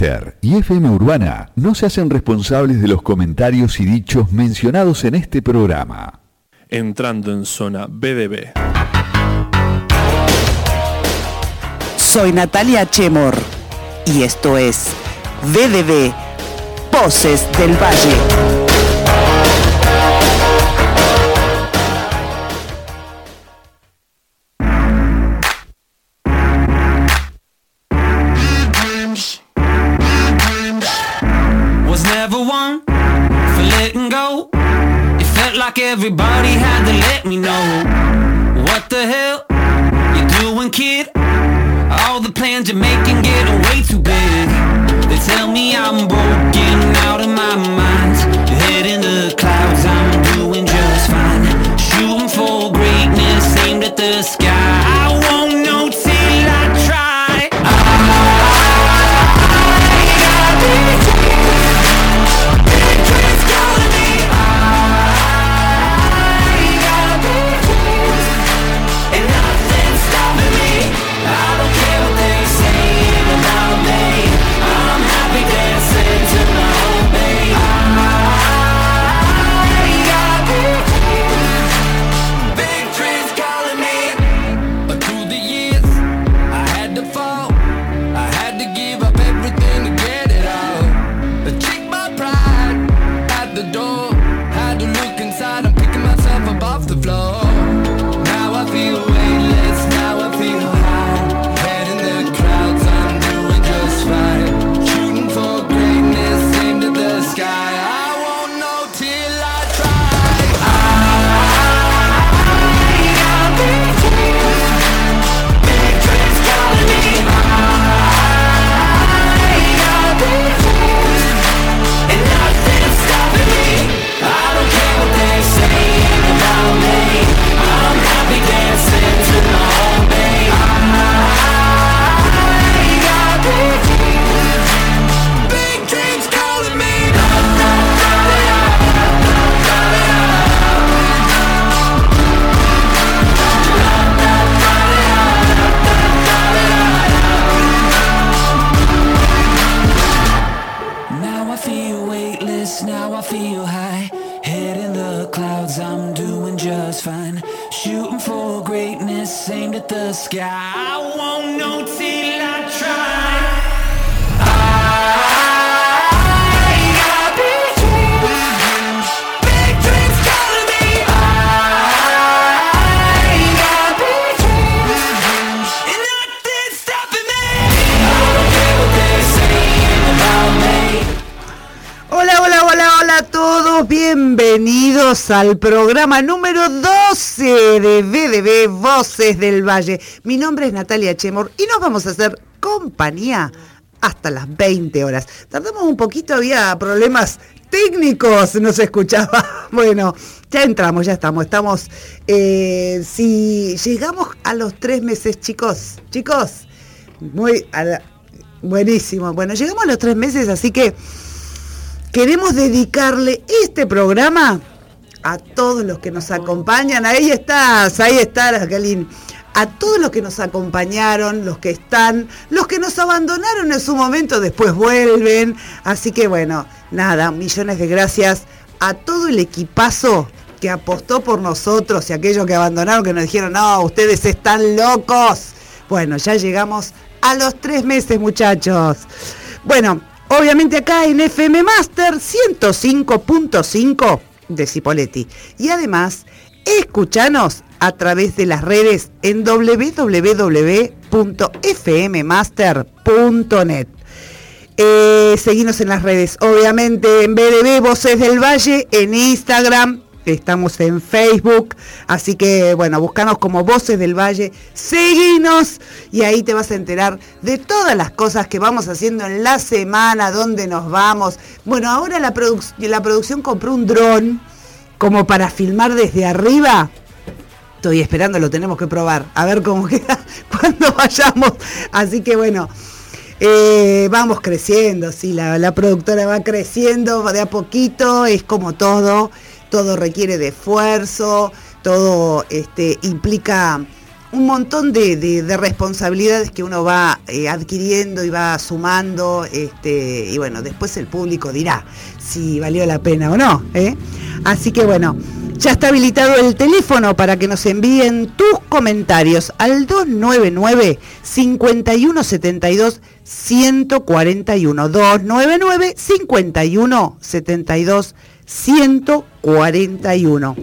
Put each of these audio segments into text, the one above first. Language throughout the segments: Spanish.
Y FM Urbana no se hacen responsables de los comentarios y dichos mencionados en este programa. Entrando en zona BDB. Soy Natalia Chemor y esto es BDB, Voces del Valle. Like everybody had to let me know. What the hell you doing, kid? All the plans you're making getting way too big. They tell me I'm broken out of my mind. Heading to the clouds, I'm doing just fine. Shooting for greatness, aimed at the sky. I won't know till I try. Bienvenidos al programa número 12 de BDB, Voces del Valle. Mi nombre es Natalia Chemor y nos vamos a hacer compañía hasta las 20 horas. Tardamos un poquito, había problemas técnicos, no se escuchaba. Bueno, ya entramos, ya estamos. Si llegamos a los 3 meses, chicos, buenísimo. Bueno, llegamos a los 3 meses, así que queremos dedicarle este programa a todos los que nos acompañan. Ahí estás, Jacqueline. A todos los que nos acompañaron, los que están, los que nos abandonaron en su momento, después vuelven. Así que bueno, nada, millones de gracias a todo el equipazo que apostó por nosotros y aquellos que abandonaron, que nos dijeron, no, ustedes están locos. Bueno, ya llegamos a los 3 meses, muchachos. Bueno, obviamente acá en FM Master 105.5 de Cipolletti. Y además, escuchanos a través de las redes en www.fmmaster.net. Seguinos en las redes, obviamente en BDB Voces del Valle, en Instagram, estamos en Facebook, así que bueno, búscanos como Voces del Valle, seguinos y ahí te vas a enterar de todas las cosas que vamos haciendo en la semana, dónde nos vamos. Bueno, ahora la producción compró un dron como para filmar desde arriba. Estoy esperando, lo tenemos que probar, a ver cómo queda cuando vayamos. Así que bueno, vamos creciendo, sí, la productora va creciendo de a poquito, es como todo requiere de esfuerzo, todo implica un montón de responsabilidades que uno va adquiriendo y va sumando, y bueno, después el público dirá si valió la pena o no, ¿eh? Así que bueno, ya está habilitado el teléfono para que nos envíen tus comentarios al 299-5172-141, 299-5172-141.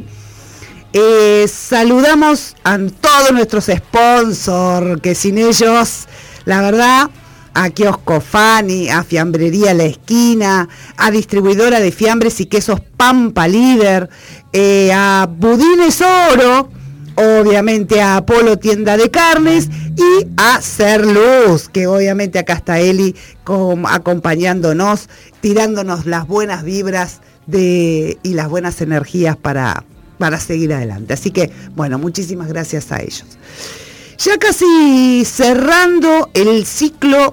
Saludamos a todos nuestros sponsors, que sin ellos, la verdad, a Kiosco Fani, a Fiambrería La Esquina, a Distribuidora de Fiambres y Quesos Pampa Líder, a Budines Oro, obviamente a Apolo Tienda de Carnes y a Ser Luz, que obviamente acá está Eli acompañándonos, tirándonos las buenas vibras y las buenas energías para seguir adelante. Así que, bueno, muchísimas gracias a ellos. Ya casi cerrando el ciclo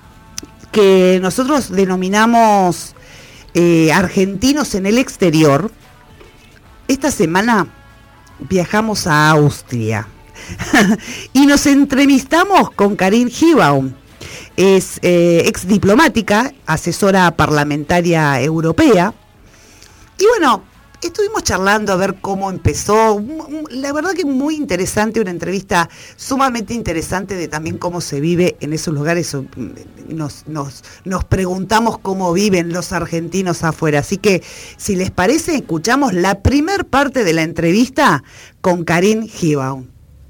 que nosotros denominamos Argentinos en el Exterior, esta semana viajamos a Austria y nos entrevistamos con Karin Hiebaum. Es ex diplomática, asesora parlamentaria europea. Y bueno, estuvimos charlando a ver cómo empezó. La verdad que muy interesante, una entrevista sumamente interesante de también cómo se vive en esos lugares. Nos preguntamos cómo viven los argentinos afuera. Así que, si les parece, escuchamos la primer parte de la entrevista con Karin Hiebaum.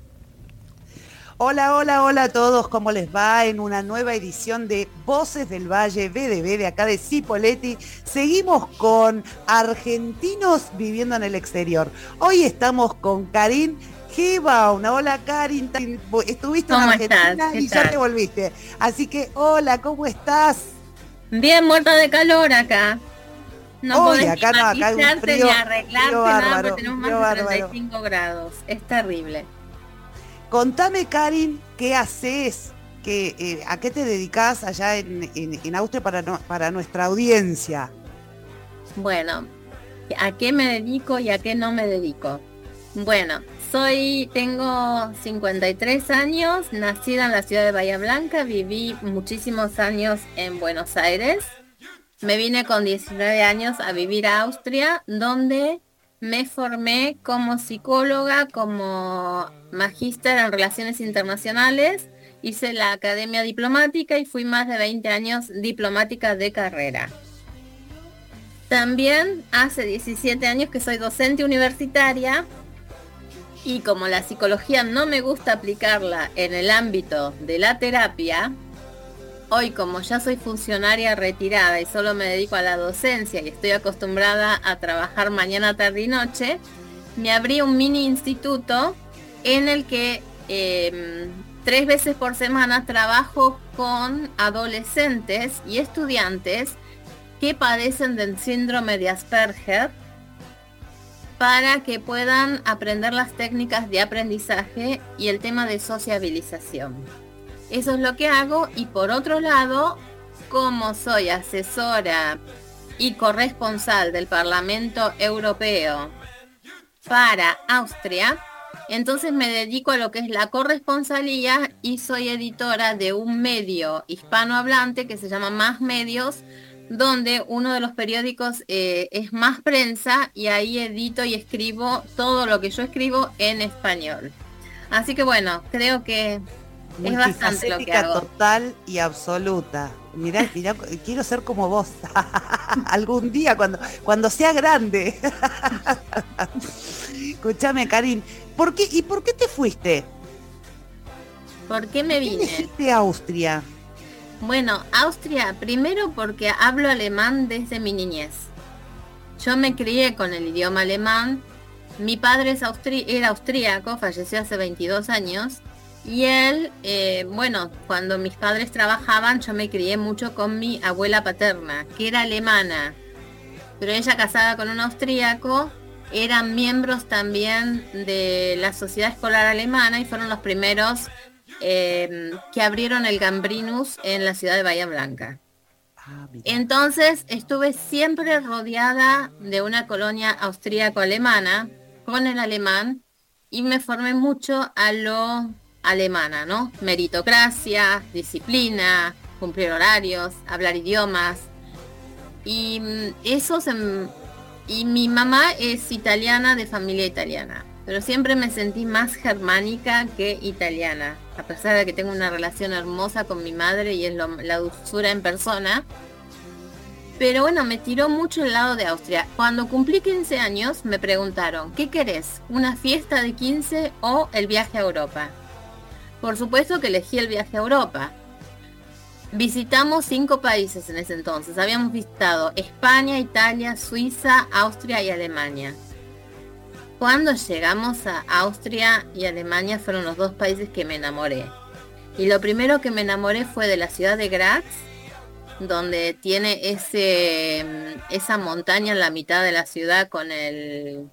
Hola, hola, hola a todos, ¿cómo les va? En una nueva edición de Voces del Valle, BDB, de acá de Cipolletti. Seguimos con argentinos viviendo en el exterior. Hoy estamos con Karin Hiebaum. Hola, Karin, estuviste en Argentina y ya te volviste. Así que, hola, ¿cómo estás? Bien, muerta de calor acá. No podés acá no, acá hay un frío, ni arreglarte frío nada, bárbaro, porque tenemos más de 35 grados. Es terrible. Contame, Karin, ¿qué haces? ¿A qué te dedicás allá en Austria para nuestra audiencia? Bueno, ¿a qué me dedico y a qué no me dedico? Bueno, tengo 53 años, nacida en la ciudad de Bahía Blanca, viví muchísimos años en Buenos Aires. Me vine con 19 años a vivir a Austria, donde me formé como psicóloga, como magíster en Relaciones Internacionales, hice la academia diplomática y fui más de 20 años diplomática de carrera. También hace 17 años que soy docente universitaria y como la psicología no me gusta aplicarla en el ámbito de la terapia, hoy como ya soy funcionaria retirada y solo me dedico a la docencia y estoy acostumbrada a trabajar mañana, tarde y noche, me abrí un mini instituto en el que 3 veces por semana trabajo con adolescentes y estudiantes que padecen del síndrome de Asperger para que puedan aprender las técnicas de aprendizaje y el tema de sociabilización. Eso es lo que hago y por otro lado, como soy asesora y corresponsal del Parlamento Europeo para Austria, entonces me dedico a lo que es la corresponsalía y soy editora de un medio hispanohablante que se llama Más Medios, donde uno de los periódicos es Más Prensa y ahí edito y escribo todo lo que yo escribo en español. Así que bueno, creo que es bastante lo que hago. Total y absoluta. Mirá, quiero ser como vos. Algún día cuando sea grande. Escúchame, Karin, ¿por qué te fuiste? ¿Por qué me vine? ¿Por qué elegiste Austria? Bueno, Austria, primero porque hablo alemán desde mi niñez. Yo me crié con el idioma alemán. Mi padre era austríaco, falleció hace 22 años. Y él, cuando mis padres trabajaban, yo me crié mucho con mi abuela paterna, que era alemana. Pero ella, casada con un austríaco, eran miembros también de la Sociedad Escolar Alemana y fueron los primeros que abrieron el Gambrinus en la ciudad de Bahía Blanca. Entonces estuve siempre rodeada de una colonia austríaco-alemana con el alemán y me formé mucho a lo alemana, ¿no? Meritocracia, disciplina, cumplir horarios, hablar idiomas. Y y mi mamá es italiana, de familia italiana, pero siempre me sentí más germánica que italiana, a pesar de que tengo una relación hermosa con mi madre y es la dulzura en persona. Pero bueno, me tiró mucho el lado de Austria. Cuando cumplí 15 años me preguntaron, ¿qué querés? ¿Una fiesta de 15 o el viaje a Europa? Por supuesto que elegí el viaje a Europa. Visitamos 5 países en ese entonces. Habíamos visitado España, Italia, Suiza, Austria y Alemania. Cuando llegamos a Austria y Alemania fueron los 2 países que me enamoré. Y lo primero que me enamoré fue de la ciudad de Graz, donde tiene esa montaña en la mitad de la ciudad con el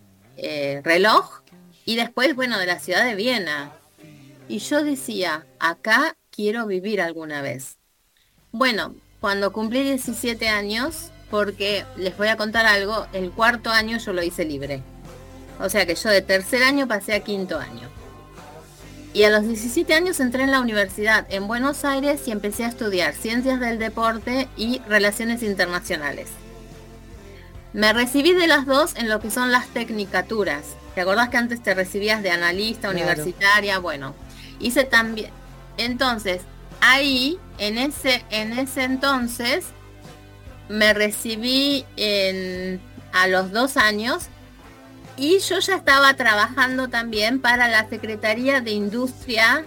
reloj. Y después, bueno, de la ciudad de Viena. Y yo decía, acá quiero vivir alguna vez. Bueno, cuando cumplí 17 años, porque les voy a contar algo, el 4.º año yo lo hice libre. O sea que yo de 3.er año pasé a 5.º año. Y a los 17 años entré en la universidad en Buenos Aires y empecé a estudiar Ciencias del Deporte y Relaciones Internacionales. Me recibí de las dos en lo que son las tecnicaturas. ¿Te acordás que antes te recibías de analista, claro, universitaria? Bueno, hice también. Entonces, ahí, en ese entonces, me recibí a los 2 años y yo ya estaba trabajando también para la Secretaría de Industria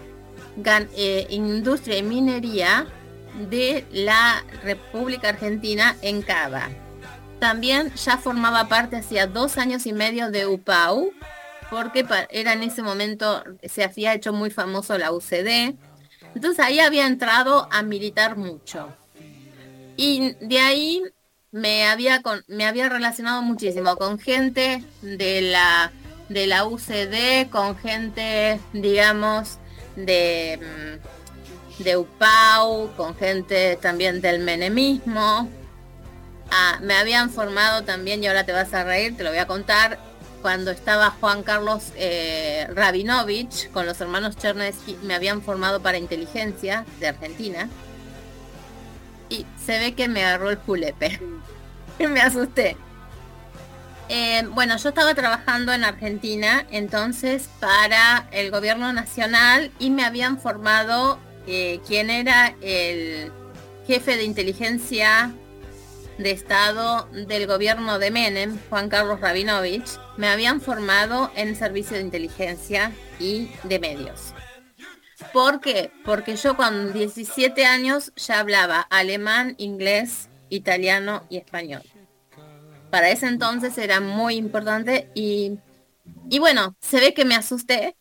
y Minería de la República Argentina en Cava. También ya formaba parte hacía 2 años y medio de UPAU, porque era en ese momento, se había hecho muy famoso la UCD. Entonces ahí había entrado a militar mucho. Y de ahí me había relacionado muchísimo con gente de la UCD, con gente, digamos, de UPAU, con gente también del menemismo. Me habían formado también, y ahora te vas a reír, te lo voy a contar, cuando estaba Juan Carlos Rabinovich con los hermanos Chernesky, me habían formado para inteligencia de Argentina. Y se ve que me agarró el julepe. Me asusté. Bueno, yo estaba trabajando en Argentina, entonces, para el gobierno nacional, y me habían formado quien era el jefe de inteligencia de Estado del gobierno de Menem, Juan Carlos Rabinovich. Me habían formado en servicio de inteligencia y de medios. ¿Por qué? Porque yo con 17 años ya hablaba alemán, inglés, italiano y español. Para ese entonces era muy importante y bueno, se ve que me asusté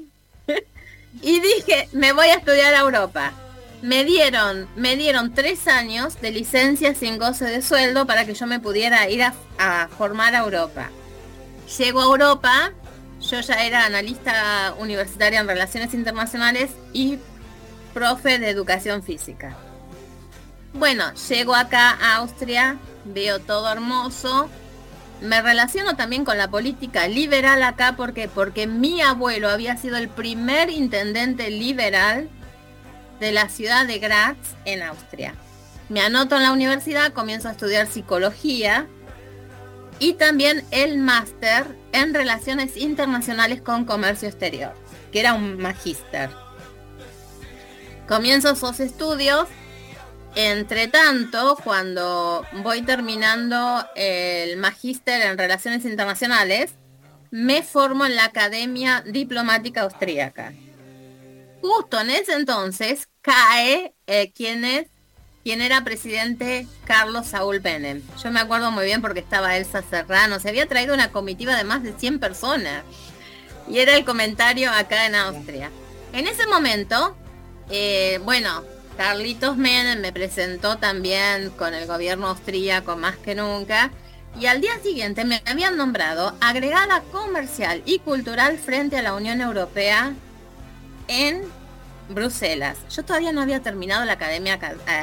y dije, me voy a estudiar a Europa. Me dieron 3 años de licencia sin goce de sueldo para que yo me pudiera ir a formar a Europa. Llego a Europa, yo ya era analista universitaria en Relaciones Internacionales y profe de Educación Física. Bueno, llego acá a Austria, veo todo hermoso. Me relaciono también con la política liberal acá porque mi abuelo había sido el primer intendente liberal de la ciudad de Graz en Austria. Me anoto en la universidad, comienzo a estudiar psicología y también el máster en Relaciones Internacionales con Comercio Exterior, que era un magíster. Comienzo esos estudios. Entre tanto, cuando voy terminando el magíster en Relaciones Internacionales, me formo en la Academia Diplomática Austríaca. Justo en ese entonces cae quien era presidente, Carlos Saúl Menem. Yo me acuerdo muy bien porque estaba Elsa Serrano, se había traído una comitiva de más de 100 personas y era el comentario acá en Austria. En ese momento, bueno, Carlitos Menem me presentó también con el gobierno austríaco más que nunca, y al día siguiente me habían nombrado agregada comercial y cultural frente a la Unión Europea en Bruselas. Yo todavía no había terminado la academia,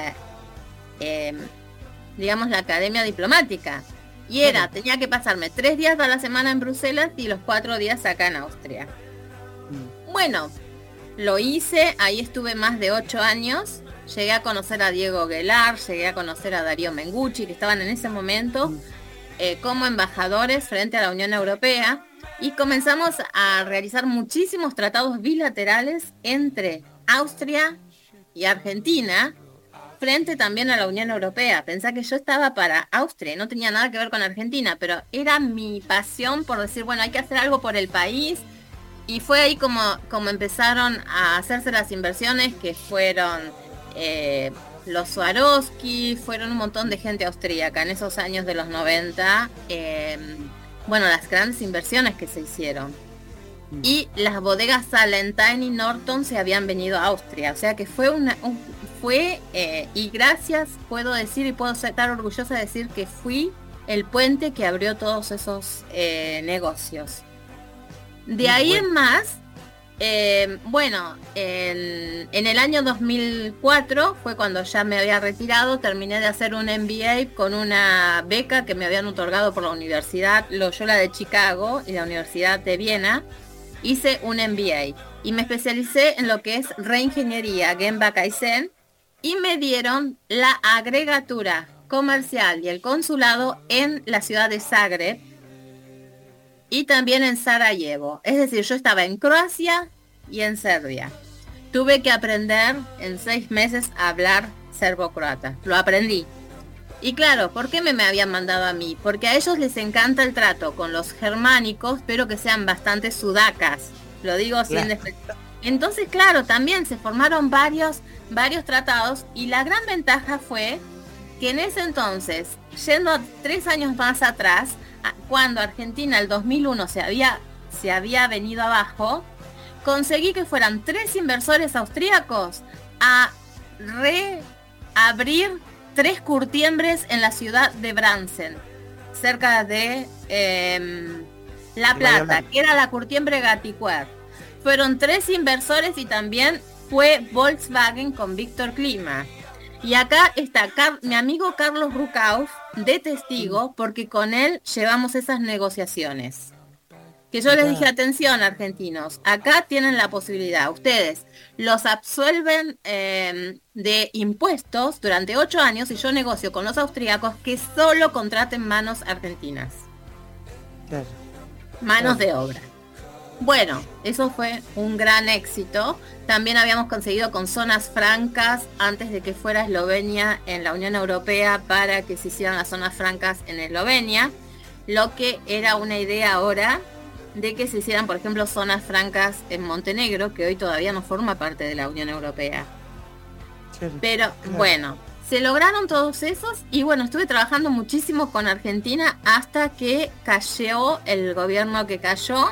digamos la academia diplomática, y tenía que pasarme 3 días a la semana en Bruselas y los 4 días acá en Austria. Bueno, lo hice, ahí estuve más de 8 años. Llegué a conocer a Diego Guelar, llegué a conocer a Darío Mengucci, que estaban en ese momento como embajadores frente a la Unión Europea, y comenzamos a realizar muchísimos tratados bilaterales entre Austria y Argentina, frente también a la Unión Europea. Pensá que yo estaba para Austria, no tenía nada que ver con Argentina, pero era mi pasión por decir, bueno, hay que hacer algo por el país, y fue ahí como empezaron a hacerse las inversiones, que fueron los Swarovski, fueron un montón de gente austríaca en esos años de los 90, bueno, las grandes inversiones que se hicieron. Y las bodegas Salentine y Norton se habían venido a Austria, o sea que fue y gracias, puedo decir y puedo estar orgullosa de decir que fui el puente que abrió todos esos negocios. De ahí en más, bueno, en el año 2004 fue cuando ya me había retirado, terminé de hacer un MBA con una beca que me habían otorgado por la Universidad Loyola de Chicago y la Universidad de Viena. Hice un MBA y me especialicé en lo que es reingeniería Genba Kaizen, y me dieron la agregatura comercial y el consulado en la ciudad de Zagreb y también en Sarajevo. Es decir, yo estaba en Croacia y en Serbia. Tuve que aprender en 6 meses a hablar serbo-croata. Lo aprendí. Y claro, ¿por qué me habían mandado a mí? Porque a ellos les encanta el trato con los germánicos, pero que sean bastante sudacas. Lo digo sin despedir. Entonces, claro, también se formaron varios tratados, y la gran ventaja fue que en ese entonces, yendo 3 años más atrás, cuando Argentina el 2001 se había venido abajo, conseguí que fueran 3 inversores austríacos a reabrir 3 curtiembres en la ciudad de Bransen, cerca de La Plata, que era la curtiembre Gaticuer. Fueron 3 inversores, y también fue Volkswagen con Víctor Klima. Y acá está mi amigo Carlos Rucauf de testigo, porque con él llevamos esas negociaciones. Que yo les dije, atención argentinos, acá tienen la posibilidad, ustedes los absuelven de impuestos durante 8 años, y yo negocio con los austríacos que solo contraten manos argentinas. Manos de obra. Bueno, eso fue un gran éxito. También habíamos conseguido con zonas francas antes de que fuera Eslovenia en la Unión Europea, para que se hicieran las zonas francas en Eslovenia, lo que era una idea ahora de que se hicieran, por ejemplo, zonas francas en Montenegro, que hoy todavía no forma parte de la Unión Europea. Pero bueno, se lograron todos esos, y bueno, estuve trabajando muchísimo con Argentina hasta que cayó el gobierno que cayó.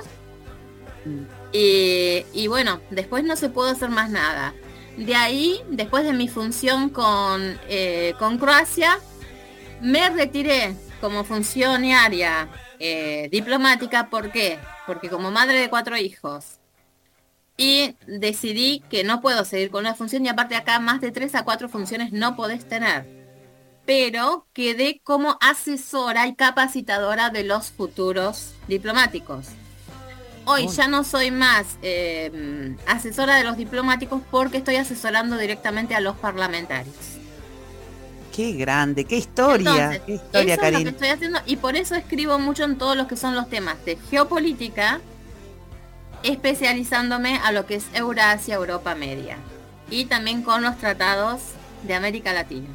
Y bueno, después no se pudo hacer más nada. De ahí, después de mi función con Croacia, me retiré como funcionaria diplomática. ¿Por qué? Porque como madre de 4 hijos, y decidí que no puedo seguir con una función, y aparte acá más de 3 a 4 funciones no podés tener. Pero quedé como asesora y capacitadora de los futuros diplomáticos. Hoy ya no soy más asesora de los diplomáticos, porque estoy asesorando directamente a los parlamentarios. Qué grande, qué historia. Entonces, qué historia, eso Karin. es lo que estoy haciendo, y por eso escribo mucho en todos los que son los temas de geopolítica, especializándome a lo que es Eurasia, Europa Media, y también con los tratados de América Latina.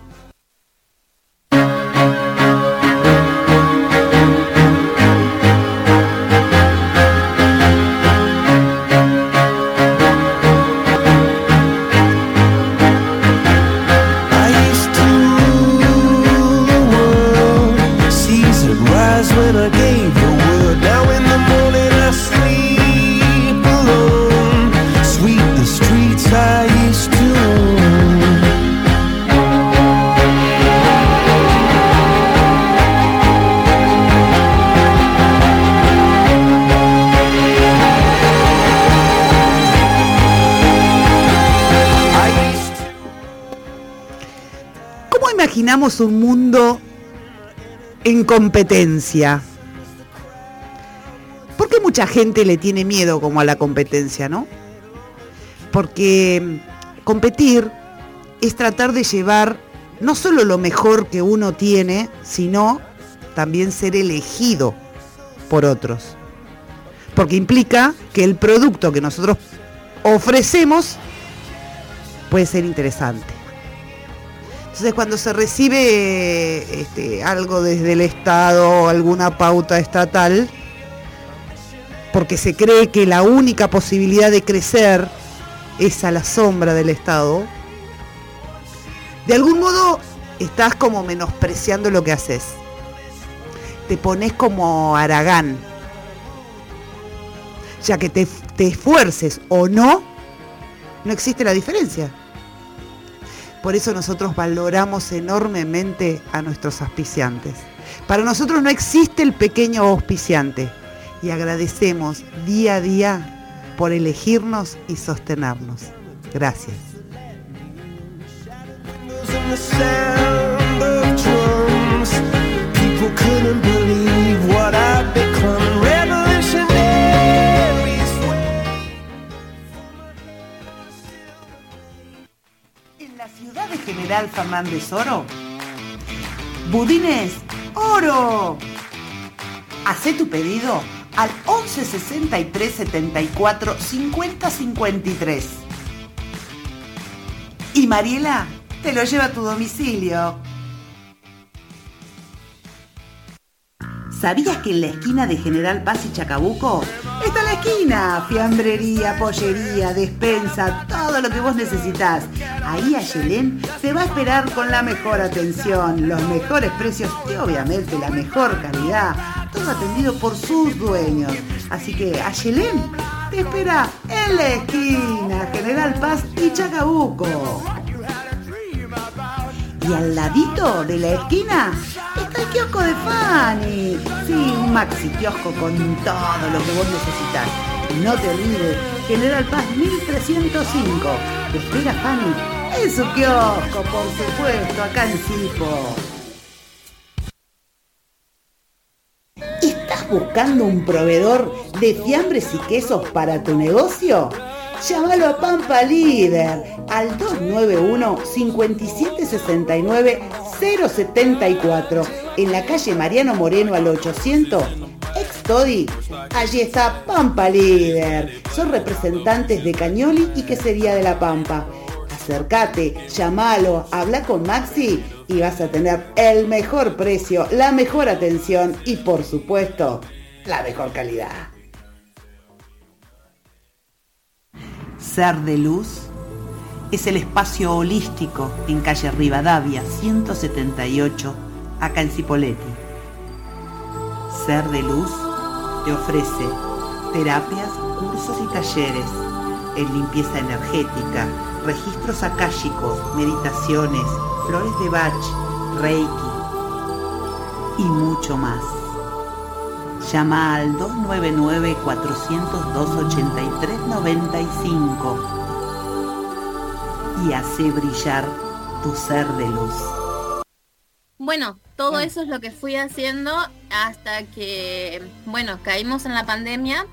When I gave the word, now in the morning I sleep alone. Sweep the streets I used to own. ¿Cómo imaginamos un mundo en competencia? ¿Por qué mucha gente le tiene miedo como a la competencia, no? porque competir es tratar de llevar no solo lo mejor que uno tiene, sino también ser elegido por otros. Porque implica que el producto que nosotros ofrecemos puede ser interesante. Entonces, cuando se recibe algo desde el Estado, alguna pauta estatal, porque se cree que la única posibilidad de crecer es a la sombra del Estado, de algún modo estás como menospreciando lo que haces. Te pones como haragán. Ya que te esfuerces o no existe la diferencia. Por eso nosotros valoramos enormemente a nuestros auspiciantes. Para nosotros no existe el pequeño auspiciante y agradecemos día a día por elegirnos y sostenernos. Gracias. En la ciudad de General Fernández Oro, Budines Oro. Hacé tu pedido al 11 63 74 50 53. Y Mariela te lo lleva a tu domicilio. ¿Sabías que en la esquina de General Paz y Chacabuco está la esquina? Fiambrería, pollería, despensa, todo lo que vos necesitás. Ahí Ayelén te va a esperar con la mejor atención, los mejores precios y obviamente la mejor calidad. Todo atendido por sus dueños. Así que Ayelén te espera en la esquina, General Paz y Chacabuco. Y al ladito de la esquina está el kiosco de Fanny. Sí, un maxi kiosco con todo lo que vos necesitas. Y no te olvides, General Paz 1305. Te espera Fanny en su kiosco, por supuesto, acá en Sipo. ¿Estás buscando un proveedor de fiambres y quesos para tu negocio? Llámalo a Pampa Líder al 291 5769 074 en la calle Mariano Moreno al 800, ex-Todi. Allí está Pampa Líder. Son representantes de Cañoli y Quesería de la Pampa. Acércate, llámalo, habla con Maxi y vas a tener el mejor precio, la mejor atención y por supuesto, la mejor calidad. Ser de Luz es el espacio holístico en calle Rivadavia 178, acá en Cipolletti. Ser de Luz te ofrece terapias, cursos y talleres en limpieza energética, registros akáshicos, meditaciones, flores de Bach, Reiki y mucho más. Llama al 299-402-8395 y hace brillar tu ser de luz. Bueno, todo eso es lo que fui haciendo hasta que, caímos en la pandemia.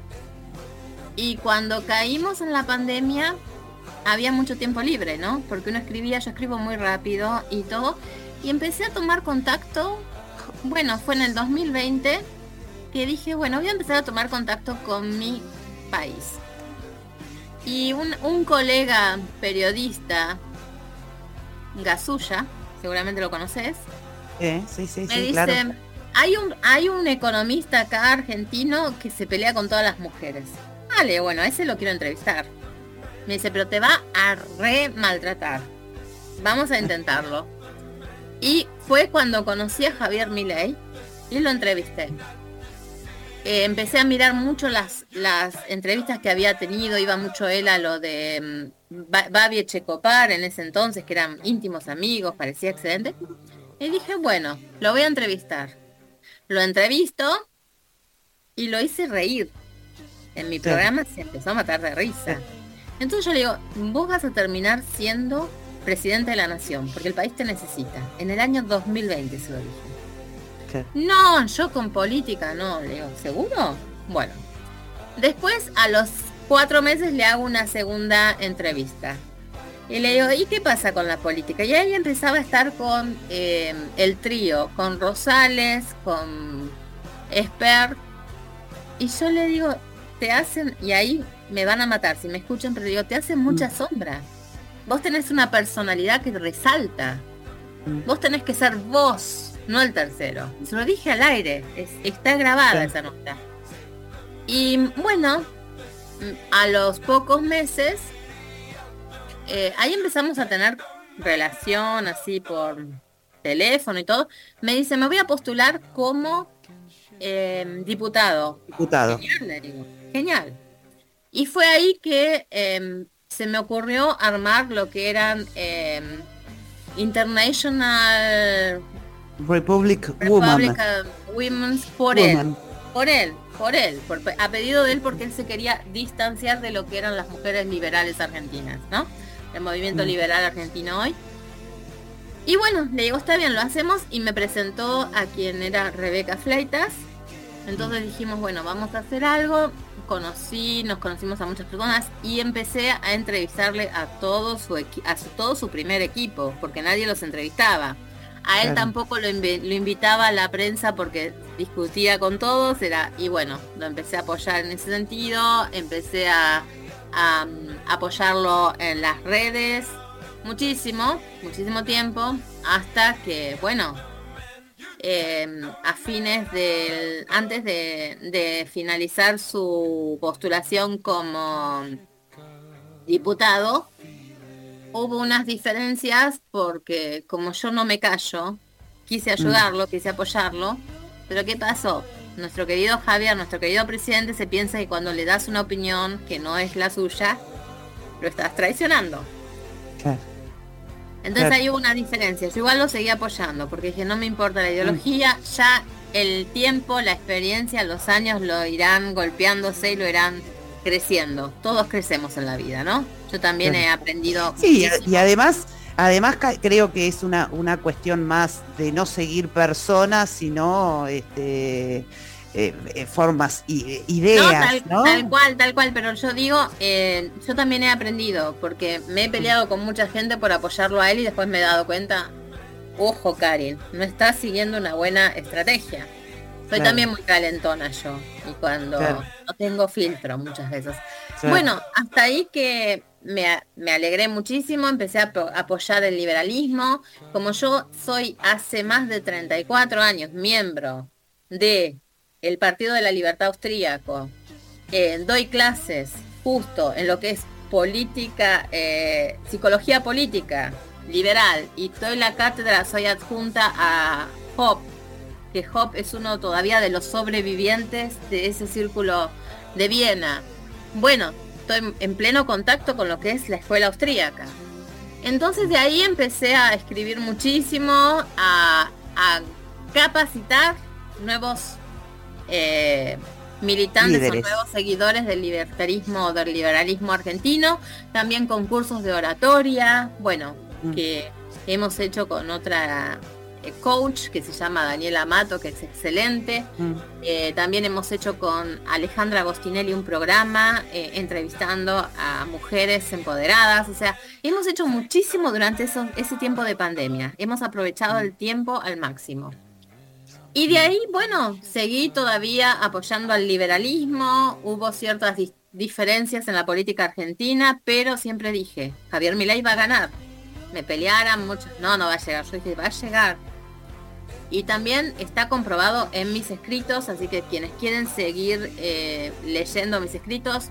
Y cuando caímos en la pandemia había mucho tiempo libre, ¿no? Porque uno escribía, yo escribo muy rápido y todo. Y empecé a tomar contacto, fue en el 2020 que dije, voy a empezar a tomar contacto con mi país. Y un colega periodista, Gasulla, seguramente lo conoces, sí, me dice, claro. hay un economista acá argentino que se pelea con todas las mujeres. Vale, a ese lo quiero entrevistar. Me dice, pero te va a re maltratar. Vamos a intentarlo. Y fue cuando conocí a Javier Milei y lo entrevisté. Empecé a mirar mucho las entrevistas que había tenido, iba mucho él a lo de Babi Echecopar en ese entonces, que eran íntimos amigos, parecía excelente. Y dije, lo voy a entrevistar. Lo entrevisto y lo hice reír. En mi programa se empezó a matar de risa. Entonces yo le digo, vos vas a terminar siendo presidente de la nación, porque el país te necesita. En el año 2020 se lo dije. No, yo con política no, le digo, ¿seguro? Después a los 4 meses le hago una segunda entrevista. Y le digo, ¿y qué pasa con la política? Y ahí empezaba a estar con el trío, con Rosales, con Esper. Y yo le digo, te hacen, y ahí me van a matar si me escuchan, pero digo, te hacen mucha sombra. Vos tenés una personalidad que resalta. Vos tenés que ser vos, no el tercero. Se lo dije al aire, está grabada esa nota. Y bueno, a los pocos meses, ahí empezamos a tener relación así por teléfono y todo. Me dice, me voy a postular como diputado. Genial, le digo. Genial. Y fue ahí que se me ocurrió armar lo que eran International Republic Women. Women's a pedido de él, porque él se quería distanciar de lo que eran las mujeres liberales argentinas, ¿no? El movimiento liberal argentino hoy. Y bueno, le digo, está bien, lo hacemos, y me presentó a quien era Rebeca Fleitas. Entonces dijimos, bueno, vamos a hacer algo. Nos conocimos a muchas personas y empecé a entrevistarle a todo su primer equipo, porque nadie los entrevistaba. A él tampoco lo invitaba a la prensa porque discutía con todos, y bueno, lo empecé a apoyar en ese sentido, empecé a apoyarlo en las redes, muchísimo tiempo, hasta que, bueno, a fines antes de finalizar su postulación como diputado, hubo unas diferencias, porque como yo no me callo, quise ayudarlo, quise apoyarlo, pero ¿qué pasó? Nuestro querido Javier, nuestro querido presidente, se piensa que cuando le das una opinión que no es la suya, lo estás traicionando. Claro. Entonces ahí hubo una diferencia. Yo igual lo seguí apoyando, porque dije, no me importa la ideología, ya el tiempo, la experiencia, los años lo irán golpeándose y lo irán creciendo. Todos crecemos en la vida, ¿no? Yo también he aprendido. Sí, muchísimo. Y además creo que es una cuestión más de no seguir personas, sino formas, ideas, ¿no? Tal cual, pero yo digo, yo también he aprendido, porque me he peleado con mucha gente por apoyarlo a él, y después me he dado cuenta, ojo, Karin, no estás siguiendo una buena estrategia. Soy también muy calentona yo, y cuando no tengo filtro muchas veces. Bueno, hasta ahí que me alegré muchísimo, empecé a apoyar el liberalismo. Como yo soy hace más de 34 años miembro de el Partido de la Libertad Austríaco, doy clases justo en lo que es política, psicología política liberal, y doy la cátedra, soy adjunta a HOP, que HOP es uno todavía de los sobrevivientes de ese círculo de Viena. Bueno, estoy en pleno contacto con lo que es la escuela austríaca. Entonces de ahí empecé a escribir muchísimo, a capacitar nuevos militantes, líderes, o nuevos seguidores del liberalismo argentino, también con cursos de oratoria, bueno, que hemos hecho con otra coach que se llama Daniela Mato, que es excelente. También hemos hecho con Alejandra Agostinelli un programa entrevistando a mujeres empoderadas. O sea, hemos hecho muchísimo durante ese tiempo de pandemia. Hemos aprovechado el tiempo al máximo. Y de ahí, bueno, seguí todavía apoyando al liberalismo. Hubo ciertas diferencias en la política argentina, pero siempre dije, Javier Milei va a ganar. Me pelearan muchos, no va a llegar. Yo dije, va a llegar. Y también está comprobado en mis escritos, así que quienes quieren seguir leyendo mis escritos,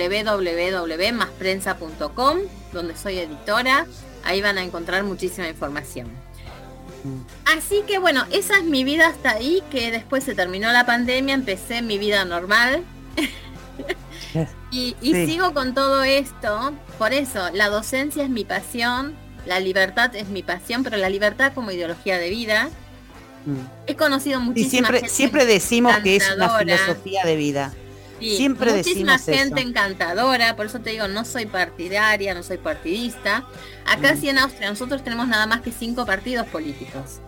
www.masprensa.com, donde soy editora, ahí van a encontrar muchísima información. Así que bueno, esa es mi vida hasta ahí, que después se terminó la pandemia, empecé mi vida normal. y sigo con todo esto. Por eso, la docencia es mi pasión, la libertad es mi pasión, pero la libertad como ideología de vida. He conocido muchísima gente. Siempre decimos que es una filosofía de vida. Sí, siempre muchísima decimos gente eso. Encantadora, por eso te digo, no soy partidaria, no soy partidista. Acá sí en Austria nosotros tenemos nada más que 5 partidos políticos.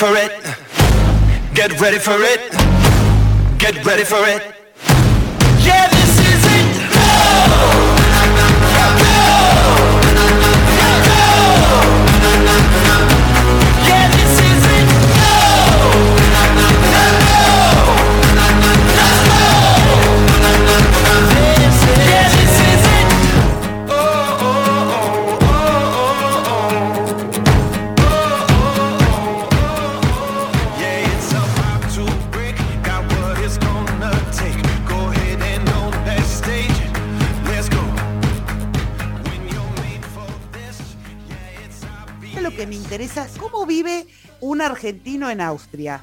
for it. Get ready for it. Get ready for it. Yeah, this is it. Go! Yeah, this is it. Yeah, this is it. Oh, oh, oh, oh, oh. Yeah, it's about to break. Got what it's gonna take. Go ahead and on that stage. Let's go. When you're made for this, yeah, it's our Lo que me interesa, ¿cómo vive un argentino en Austria?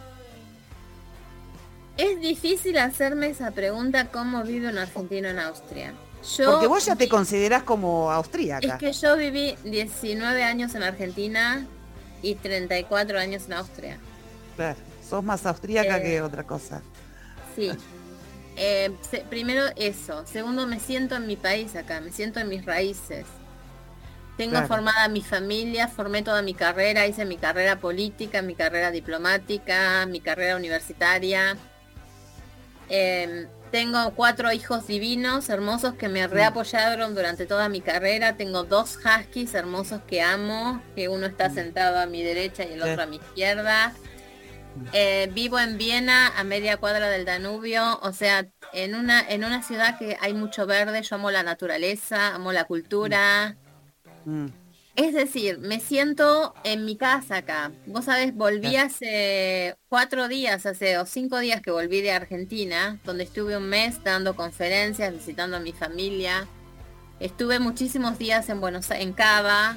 Es difícil hacerme esa pregunta, ¿cómo vive un argentino en Austria? Porque vos ya te considerás como austríaca. Es que yo viví 19 años en Argentina y 34 años en Austria. Claro, sos más austríaca que otra cosa. Sí. Primero eso. Segundo, me siento en mi país acá, me siento en mis raíces. Tengo Claro. formada mi familia, formé toda mi carrera, hice mi carrera política, mi carrera diplomática, mi carrera universitaria. Tengo 4 hijos divinos, hermosos, que me reapoyaron durante toda mi carrera. Tengo 2 huskies hermosos que amo, que uno está sentado a mi derecha y el otro a mi izquierda. Vivo en Viena, a media cuadra del Danubio, o sea, en una ciudad que hay mucho verde. Yo amo la naturaleza, amo la cultura. Es decir, me siento en mi casa acá. Vos sabés, volví hace 4 días, o 5 días que volví de Argentina, donde estuve un mes dando conferencias, visitando a mi familia. Estuve muchísimos días en Cava.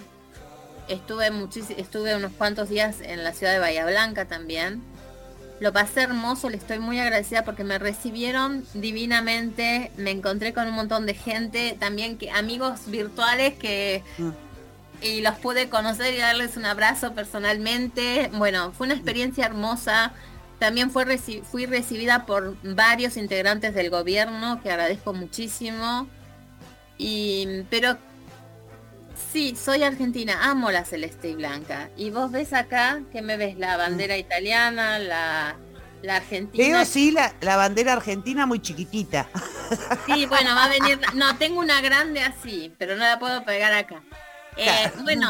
Estuve unos cuantos días en la ciudad de Bahía Blanca también. Lo pasé hermoso, le estoy muy agradecida porque me recibieron divinamente. Me encontré con un montón de gente, también amigos virtuales y los pude conocer y darles un abrazo personalmente. Bueno, fue una experiencia hermosa. También fui recibida por varios integrantes del gobierno, que agradezco muchísimo. Pero sí, soy argentina, amo la celeste y blanca. Y vos ves acá, ¿qué me ves? La bandera italiana, la argentina. Veo sí la bandera argentina muy chiquitita. Sí, bueno, va a venir. No, tengo una grande así, pero no la puedo pegar acá. Bueno,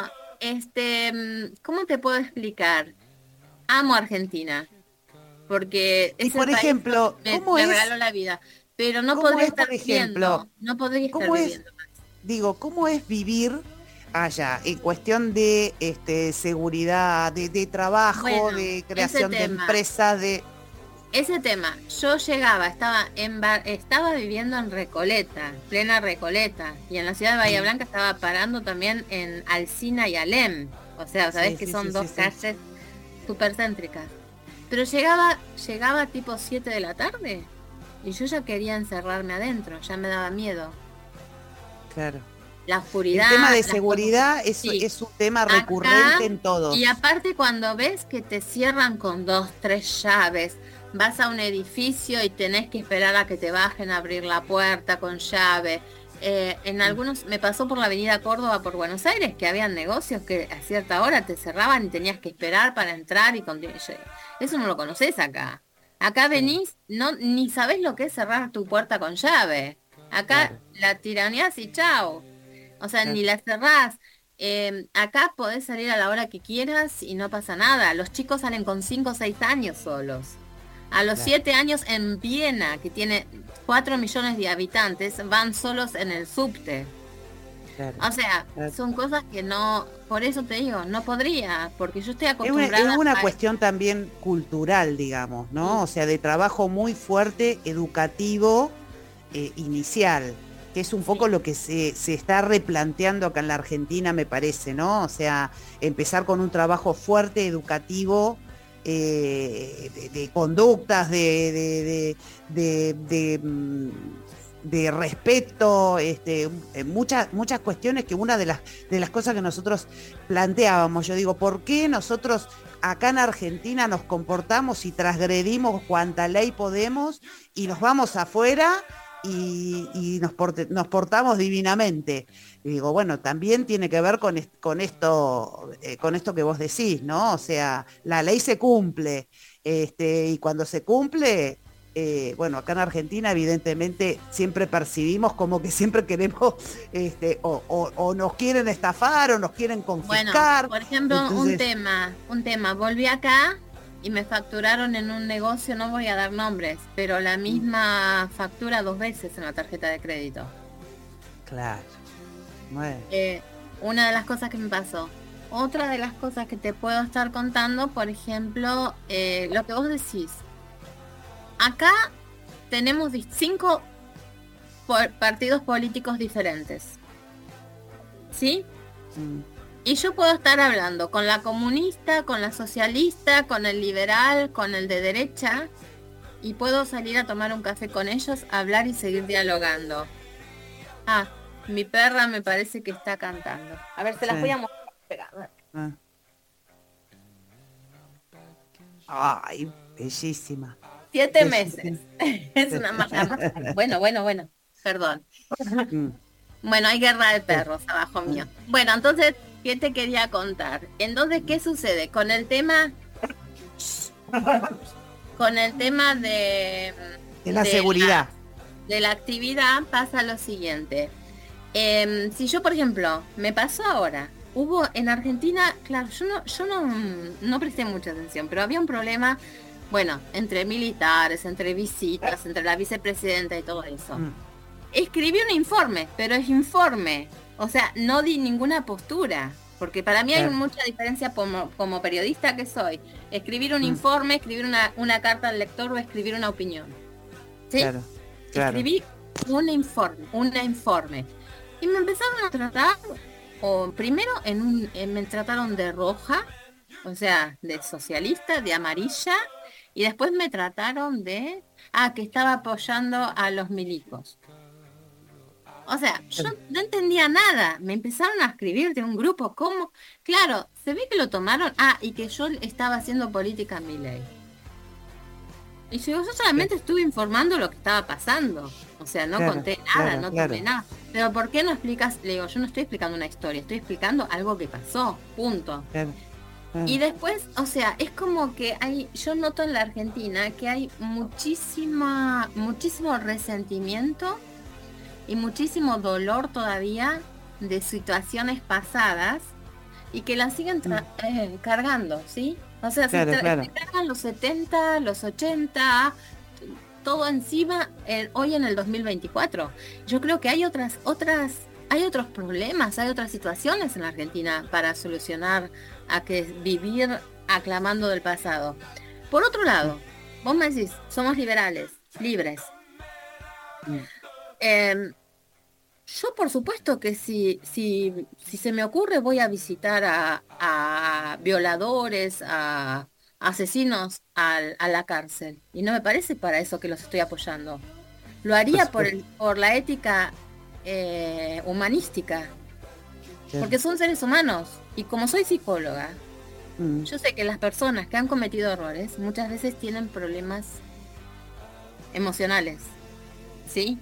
¿cómo te puedo explicar? Amo Argentina, porque Y ese por país ejemplo, ¿cómo me es? regaló la vida, pero no ¿Cómo podría es, estar por ejemplo? viviendo, no podría estar ¿Cómo es? viviendo más. Digo, ¿cómo es vivir allá en cuestión de seguridad, de trabajo, Bueno, de creación ese de tema. empresas, de Ese tema, yo llegaba, estaba viviendo en Recoleta, plena Recoleta, y en la ciudad de Bahía Blanca estaba parando también en Alsina y Alem, o sea, sabés Sí, que sí, son sí, dos sí. calles súper céntricas. Pero llegaba tipo 7 de la tarde y yo ya quería encerrarme adentro, ya me daba miedo. claro. La El oscuridad. tema de las seguridad cosas- sí. es un tema Acá, recurrente en todos. Y aparte cuando ves que te cierran con 2, 3 llaves, vas a un edificio y tenés que esperar a que te bajen a abrir la puerta con llave. En algunos, me pasó por la avenida Córdoba, por Buenos Aires, que habían negocios que a cierta hora te cerraban y tenías que esperar para entrar y continuar. Eso no lo conoces acá. Acá venís, ni sabés lo que es cerrar tu puerta con llave. Acá Claro. la tiraneás y chao. O sea, Claro. ni la cerrás. Acá podés salir a la hora que quieras y no pasa nada. Los chicos salen con 5 o 6 años solos. A los Claro. 7 años en Viena, que tiene 4 millones de habitantes, van solos en el subte. Claro. O sea, Claro. son cosas que no, por eso te digo, no podría, porque yo estoy Es acostumbrada una a- cuestión también cultural, digamos, ¿no? O sea, de trabajo muy fuerte, educativo, inicial, que es un poco lo que se está replanteando acá en la Argentina, me parece, ¿no? O sea, empezar con un trabajo fuerte, educativo, de conductas, de respeto, muchas cuestiones que una de las cosas que nosotros planteábamos, yo digo, ¿por qué nosotros acá en Argentina nos comportamos y transgredimos cuanta ley podemos y nos vamos afuera y nos portamos divinamente. Y digo, bueno, también tiene que ver con esto que vos decís, ¿no? O sea, la ley se cumple, y cuando se cumple, bueno, acá en Argentina evidentemente siempre percibimos como que siempre queremos, o nos quieren estafar o nos quieren Bueno, confiscar. por ejemplo, Entonces, un tema, volví acá y me facturaron en un negocio, no voy a dar nombres, pero la misma factura 2 veces en la tarjeta de crédito. claro. Bueno, Una de las cosas que me pasó. Otra de las cosas que te puedo estar contando, por ejemplo, lo que vos decís. Acá tenemos 5 partidos políticos diferentes. ¿Sí? Y yo puedo estar hablando con la comunista, con la socialista, con el liberal, con el de derecha, y puedo salir a tomar un café con ellos, hablar y seguir dialogando. Ah, mi perra me parece que está cantando. A ver, se las Sí. voy a mostrar. Espera, a ver. Ay, bellísima. 7 Sí, meses. sí. Es una mala. Bueno. Perdón. Mm. Bueno, hay guerra de perros abajo mío. Bueno, entonces, ¿qué te quería contar? Entonces, ¿qué sucede? Con el tema de la seguridad. de la actividad pasa lo siguiente. Si yo, por ejemplo, me pasó ahora, hubo en Argentina, claro, yo no presté mucha atención, pero había un problema, bueno, entre militares, entre visitas, entre la vicepresidenta y todo eso. Escribí un informe, pero es informe, o sea, no di ninguna postura, porque para mí hay Claro. mucha diferencia como periodista que soy, escribir un informe, escribir una carta al lector o escribir una opinión. ¿Sí? Claro, claro. Escribí un informe. Y me empezaron a tratar, o primero me trataron de roja, o sea, de socialista, de amarilla, y después me trataron de, que estaba apoyando a los milicos. O sea, yo no entendía nada. Me empezaron a escribir de un grupo, ¿cómo? Claro, se ve que lo tomaron, y que yo estaba haciendo política en mi ley. Y yo solamente estuve informando lo que estaba pasando. O sea, no Claro, conté nada, claro, no claro. tomé nada. Pero ¿por qué no explicas? Le digo, yo no estoy explicando una historia, estoy explicando algo que pasó, punto. Claro. Y después, o sea, es como que yo noto en la Argentina que hay muchísimo resentimiento y muchísimo dolor todavía de situaciones pasadas y que las siguen cargando, ¿sí? O sea, Claro, claro. se cargan los 70, los 80, todo encima hoy en el 2024. Yo creo que hay otros problemas, hay otras situaciones en la Argentina para solucionar a que vivir aclamando del pasado. Por otro lado, vos me decís, somos liberales, libres. Yo por supuesto que si se me ocurre voy a visitar a violadores, a asesinos a la cárcel. Y no me parece para eso que los estoy apoyando. Lo haría por la ética humanística. Porque son seres humanos. Y como soy psicóloga, yo sé que las personas que han cometido errores muchas veces tienen problemas emocionales. ¿Sí?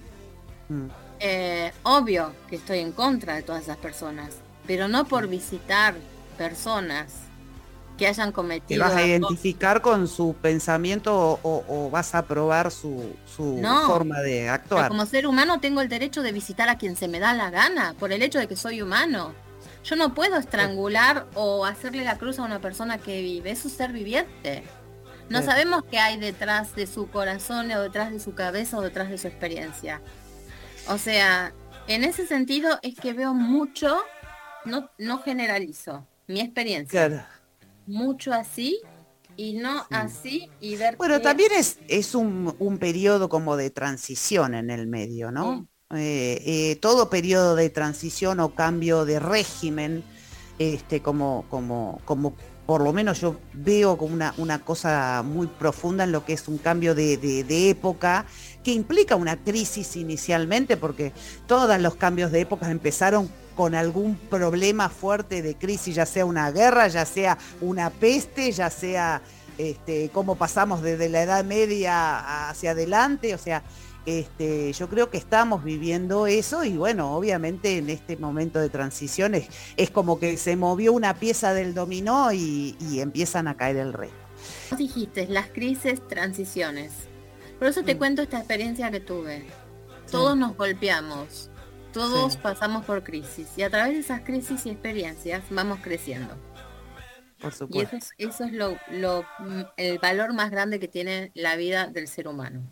Obvio que estoy en contra de todas esas personas, pero no por visitar personas que hayan ¿Te cometido vas a errores. identificar con su pensamiento o vas a aprobar su No, forma de Pero actuar? como ser humano tengo el derecho de visitar a quien se me da la gana, por el hecho de que soy humano. Yo no puedo estrangular o hacerle la cruz a una persona que vive, es un ser viviente. No Sí. sabemos qué hay detrás de su corazón o detrás de su cabeza o detrás de su experiencia. O sea, en ese sentido es que veo mucho, no generalizo, mi experiencia, Claro. mucho así y no así y ver Bueno, que- también es un periodo como de transición en el medio, ¿no? Todo periodo de transición o cambio de régimen, como por lo menos yo veo como una cosa muy profunda en lo que es un cambio de época, que implica una crisis inicialmente, porque todos los cambios de épocas empezaron con algún problema fuerte de crisis, ya sea una guerra, ya sea una peste, ya sea cómo pasamos desde la Edad Media hacia adelante, o sea, Yo creo que estamos viviendo eso y bueno, obviamente en este momento de transición es como que se movió una pieza del dominó y empiezan a caer el resto. Vos dijiste, las crisis, transiciones. Por eso te cuento esta experiencia que tuve. Todos nos golpeamos, todos pasamos por crisis y a través de esas crisis y experiencias vamos creciendo. Por supuesto. Y eso es el valor más grande que tiene la vida del ser humano.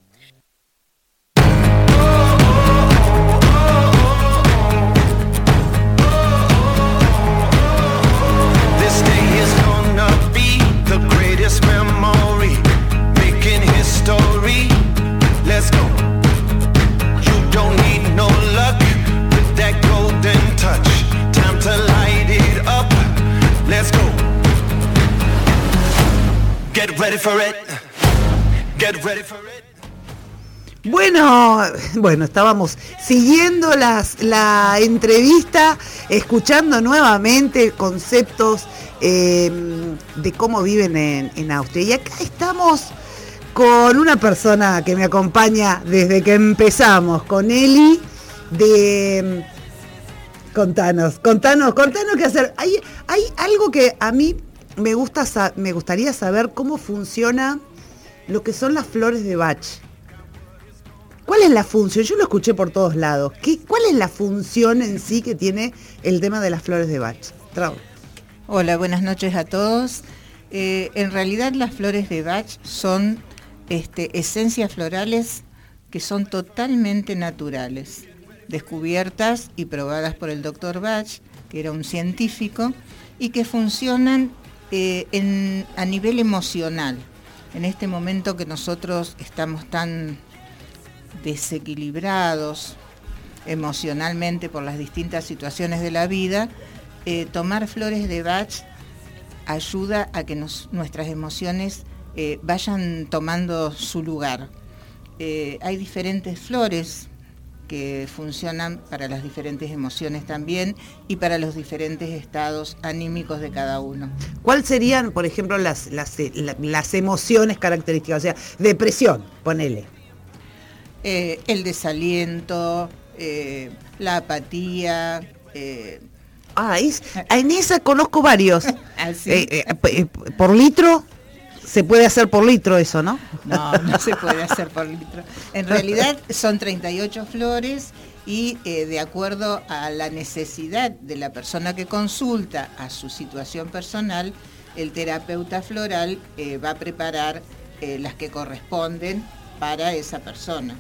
This day is gonna be the greatest memory, making history. Let's go. You don't need no luck with that golden touch. Time to light it up. Let's go. Get ready for it. Get ready for it. Bueno, estábamos siguiendo la entrevista, escuchando nuevamente conceptos de cómo viven en Austria. Y acá estamos con una persona que me acompaña desde que empezamos, con Eli, Contanos qué hacer. Hay algo que a mí me gustaría saber cómo funciona lo que son las flores de Bach. ¿Cuál es la función? Yo lo escuché por todos lados. ¿Cuál es la función en sí que tiene el tema de las flores de Bach? Trau. Hola, buenas noches a todos. En realidad las flores de Bach son esencias florales que son totalmente naturales, descubiertas y probadas por el Dr. Bach, que era un científico, y que funcionan a nivel emocional. En este momento que nosotros estamos tan desequilibrados emocionalmente por las distintas situaciones de la vida, tomar flores de Bach ayuda a que nuestras emociones vayan tomando su lugar. Hay diferentes flores que funcionan para las diferentes emociones también y para los diferentes estados anímicos de cada uno. ¿Cuáles serían, por ejemplo, las emociones características? O sea, depresión, ponele. El desaliento, la apatía. En esa conozco varios. Así. ¿Por litro? Se puede hacer por litro eso, ¿no? No se puede hacer por litro. En realidad son 38 flores y de acuerdo a la necesidad de la persona que consulta, a su situación personal, el terapeuta floral va a preparar las que corresponden para esa persona.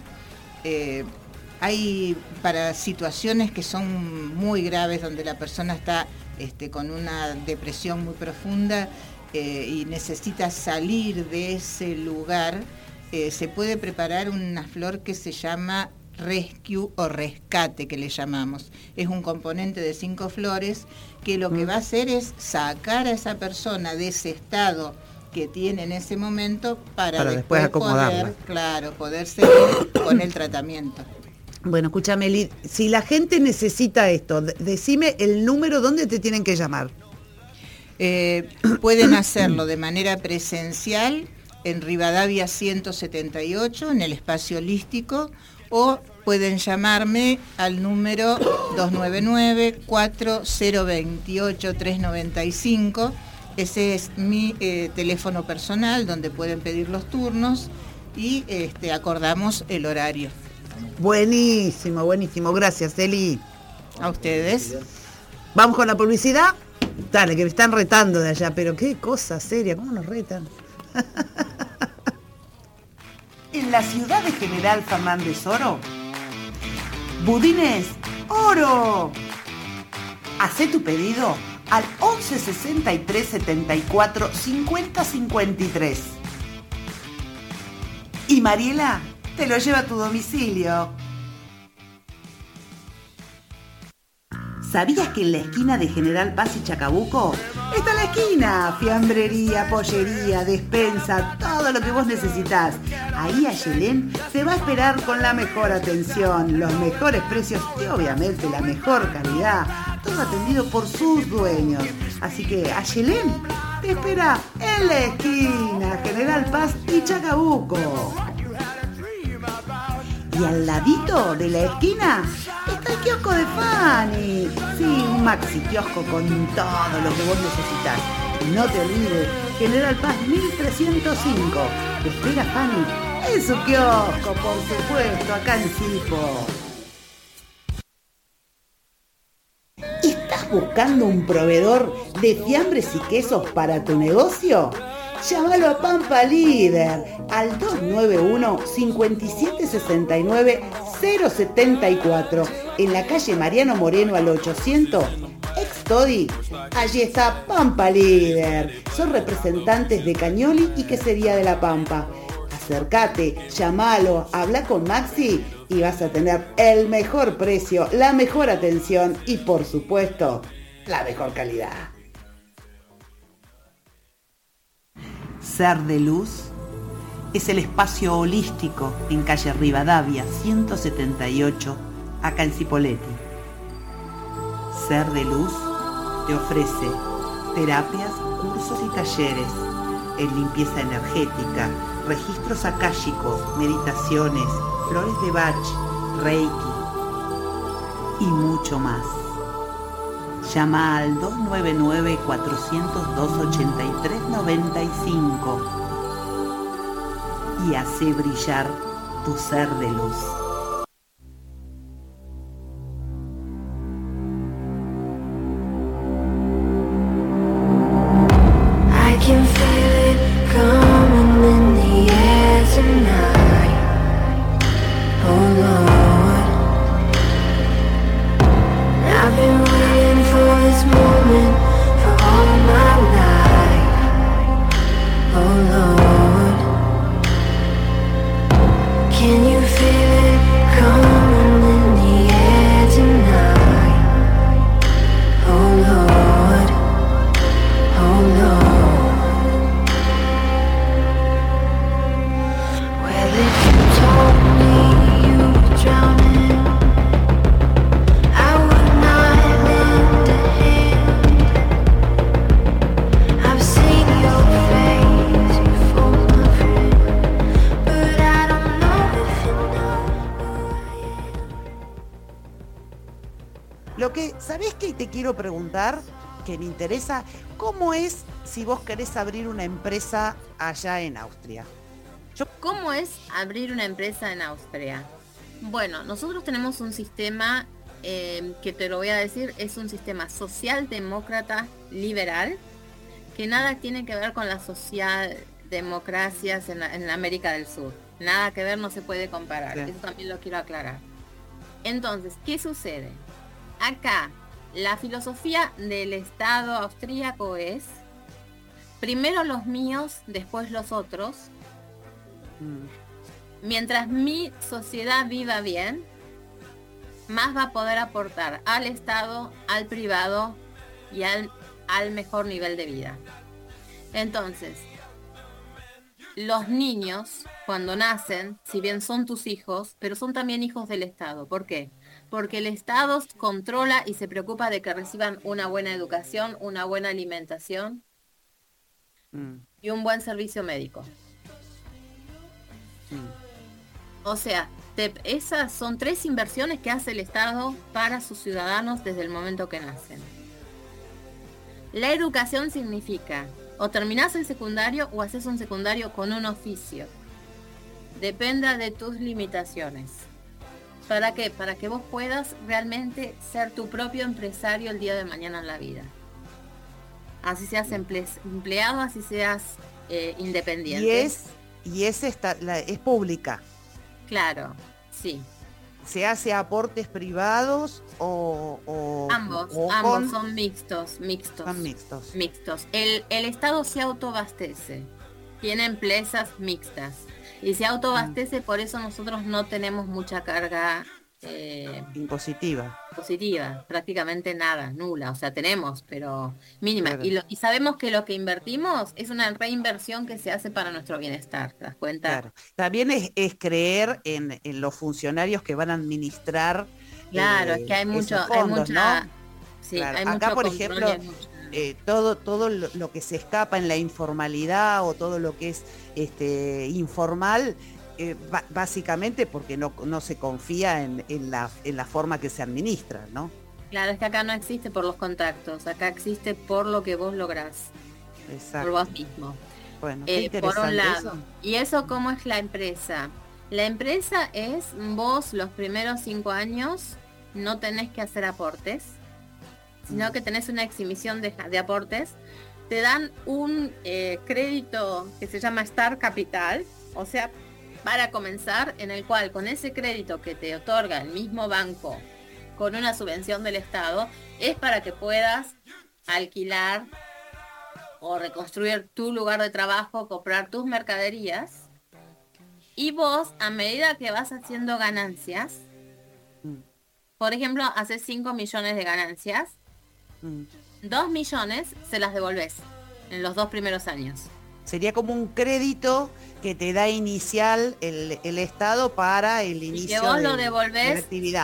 Hay para situaciones que son muy graves, donde la persona está con una depresión muy profunda y necesita salir de ese lugar, se puede preparar una flor que se llama rescue o rescate, que le llamamos. Es un componente de 5 flores que lo que va a hacer es sacar a esa persona de ese estado que tiene en ese momento para después acomodarla. Poder seguir con el tratamiento. Bueno, escúchame, Eli, si la gente necesita esto, decime el número donde te tienen que llamar. Pueden hacerlo de manera presencial en Rivadavia 178, en el espacio holístico, o pueden llamarme al número 299-4028-395. Ese es mi teléfono personal, donde pueden pedir los turnos y acordamos el horario. Buenísimo. Gracias, Eli. A ustedes. ¿Vamos con la publicidad? Dale, que me están retando de allá, pero qué cosa seria, ¿cómo nos retan? En la ciudad de General Fernández Oro, Budines Oro. Hacé tu pedido al 11 63 74 50 53. Y Mariela te lo lleva a tu domicilio. ¿Sabías que en la esquina de General Paz y Chacabuco está la esquina? Fiambrería, pollería, despensa, todo lo que vos necesitás. Ahí Ayelén te va a esperar con la mejor atención, los mejores precios y obviamente la mejor calidad. Todo atendido por sus dueños. Así que Ayelén te espera en la esquina General Paz y Chacabuco. Y al ladito de la esquina está el kiosco de Fanny. Sí, un maxi kiosco con todo lo que vos necesitas. Y no te olvides, General Paz 1305. Te espera Fanny en su kiosco, por supuesto, acá en Sipo. ¿Estás buscando un proveedor de fiambres y quesos para tu negocio? Llámalo a Pampa Líder al 291-5769-074 en la calle Mariano Moreno al 800, ex-Todi. Allí está Pampa Líder. Son representantes de Cañoli y Quesería de la Pampa. Acércate, llámalo, habla con Maxi y vas a tener el mejor precio, la mejor atención y, por supuesto, la mejor calidad. Ser de Luz es el espacio holístico en calle Rivadavia 178, acá en Cipolletti. Ser de Luz te ofrece terapias, cursos y talleres en limpieza energética, registros akáshicos, meditaciones, flores de Bach, Reiki y mucho más. Llama al 299-402-8395 y hace brillar tu ser de luz. I can feel it coming in the air tonight. Oh Lord, I've been waiting for this moment for all my life. Oh Lord, can you feel it coming in the air tonight? Oh Lord, oh Lord. Well, if you told me you were drowning, I would not lend a hand. I've seen your face before, my friend, but I don't know if you know who I am. Lo que, ¿sabés qué te quiero preguntar? Que me interesa, ¿cómo es si vos querés abrir una empresa allá en Austria? ¿Cómo es abrir una empresa en Austria? Bueno, nosotros tenemos un sistema que te lo voy a decir, es un sistema socialdemócrata liberal, que nada tiene que ver con las socialdemocracias en América del Sur. Nada que ver, no se puede comparar. Bien. Eso también lo quiero aclarar. Entonces, ¿qué sucede? Acá, la filosofía del Estado austríaco es primero los míos, después los otros. Mientras mi sociedad viva bien, más va a poder aportar al Estado, al privado y al mejor nivel de vida. Entonces, los niños, cuando nacen, si bien son tus hijos, pero son también hijos del Estado. ¿Por qué? Porque el Estado controla y se preocupa de que reciban una buena educación, una buena alimentación y un buen servicio médico. O sea, esas son 3 inversiones que hace el Estado para sus ciudadanos desde el momento que nacen. La educación significa o terminás el secundario o haces un secundario con un oficio. Dependa de tus limitaciones. ¿Para qué? Para que vos puedas realmente ser tu propio empresario el día de mañana en la vida. Así seas empleado, así seas independiente. Y es pública. Claro, sí. ¿Se hace aportes privados o Ambos son mixtos. Son mixtos. El Estado se autoabastece. Tiene empresas mixtas. Y se autoabastece, por eso nosotros no tenemos mucha carga impositiva. Positiva, prácticamente nada, nula. O sea, tenemos, pero mínima. Claro. Y sabemos que lo que invertimos es una reinversión que se hace para nuestro bienestar. ¿Te das cuenta? Claro. También es creer en los funcionarios que van a administrar. Claro, es que hay esos mucho, fondos, hay mucha, ¿no? sí, Claro. hay Acá, mucho por control ejemplo, y hay mucha- todo lo que se escapa en la informalidad o todo lo que es informal, básicamente porque no se confía en la forma que se administra, ¿no? Claro, es que acá no existe por los contactos, acá existe por lo que vos lográs, Exacto. por vos mismo. Bueno, qué Por un interesante lado. eso. ¿Y eso cómo es la empresa? La empresa es vos los primeros 5 años no tenés que hacer aportes, sino que tenés una exhibición de aportes. Te dan un crédito que se llama Star Capital, o sea, para comenzar, en el cual con ese crédito que te otorga el mismo banco con una subvención del Estado, es para que puedas alquilar o reconstruir tu lugar de trabajo, comprar tus mercaderías, y vos, a medida que vas haciendo ganancias, por ejemplo, haces 5 millones de ganancias, 2 millones se las devolvés en los 2 primeros años. Sería como un crédito que te da inicial el Estado para el Y inicio que vos lo de la devolvés actividad.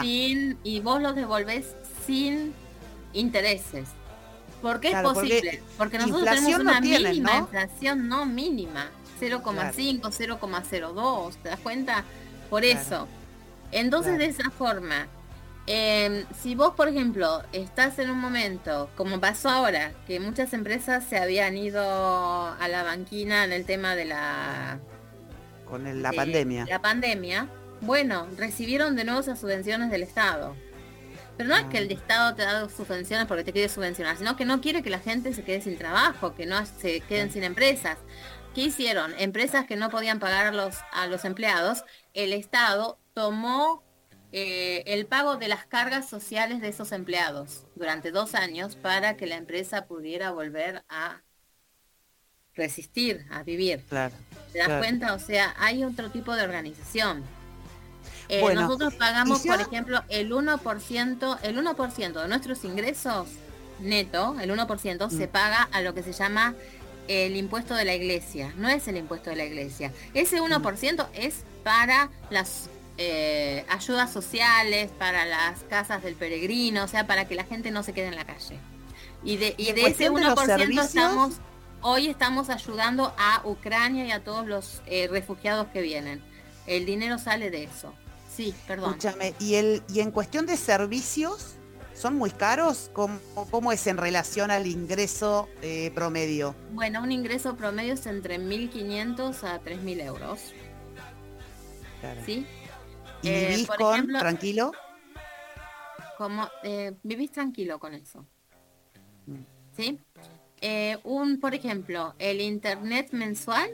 sin intereses. ¿Por qué Claro, es posible? Porque nosotros tenemos inflación no una tienen, mínima ¿no? inflación, no mínima, 0,5, 0,02, ¿te das cuenta? Por Claro. eso. Entonces, Claro. de esa forma, si vos, por ejemplo, estás en un momento, como pasó ahora, que muchas empresas se habían ido a la banquina en el tema de la La pandemia. la pandemia, bueno, recibieron de nuevo esas subvenciones del Estado. Pero no es que el Estado te da subvenciones porque te quiere subvencionar, sino que no quiere que la gente se quede sin trabajo, que no se queden sin empresas. ¿Qué hicieron? Empresas que no podían pagar a los empleados, el Estado tomó el pago de las cargas sociales de esos empleados durante 2 años para que la empresa pudiera volver a resistir, a vivir. Claro. ¿Te das claro. cuenta? O sea, hay otro tipo de organización. Bueno, Nosotros pagamos, y ya- por ejemplo, el 1% de nuestros ingresos neto, el 1% se paga a lo que se llama el impuesto de la iglesia. No es el impuesto de la iglesia. Ese 1% es para las ayudas sociales, para las casas del peregrino, o sea, para que la gente no se quede en la calle. Y de ese cuestión de los 1% servicios? hoy estamos ayudando a Ucrania y a todos los refugiados que vienen. El dinero sale de eso. Sí, perdón. Escúchame, y en cuestión de servicios, ¿son muy caros? ¿Cómo es en relación al ingreso promedio? Bueno, un ingreso promedio es entre 1.500 a 3.000 euros. Claro. ¿Sí? ¿Y vivís por con ejemplo, tranquilo? Como vivís tranquilo con eso. Mm. ¿Sí? Por ejemplo, el internet mensual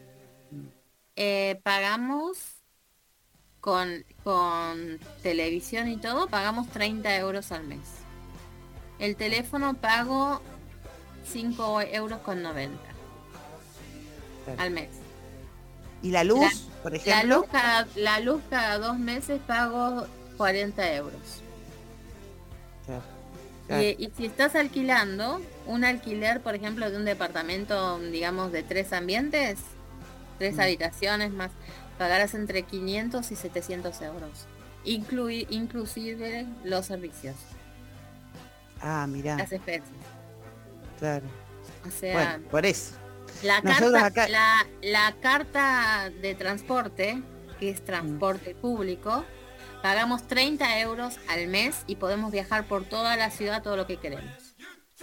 pagamos con televisión y todo, pagamos 30 euros al mes. El teléfono pago 5,90 € Claro. al mes. ¿Y la luz, por ejemplo? La luz cada 2 meses pago 40 euros. Claro, claro. Y si estás alquilando un alquiler, por ejemplo, de un departamento, digamos, de 3 ambientes, 3 habitaciones más, pagarás entre 500 y 700 euros. Inclusive los servicios, Ah, mirá, las especies. claro. O sea, Bueno, por eso. la nosotros carta, acá- la carta de transporte, que es transporte público, pagamos 30 euros al mes y podemos viajar por toda la ciudad todo lo que queremos.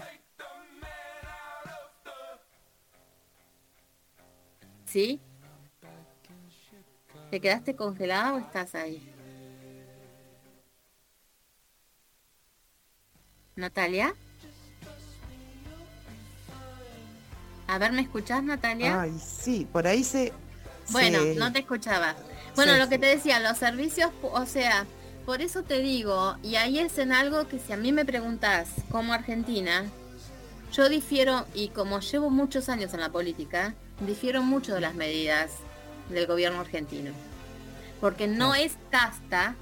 ¿Sí? ¿Te quedaste congelada o estás ahí? ¿Natalia? A ver, ¿me escuchás, Natalia? Ay, sí, por ahí Bueno, no te escuchaba. Bueno, Sí, lo que sí. te decía, los servicios, o sea, por eso te digo, y ahí es en algo que si a mí me preguntás como argentina, yo difiero, y como llevo muchos años en la política, difiero mucho de las medidas del gobierno argentino. Porque no es casta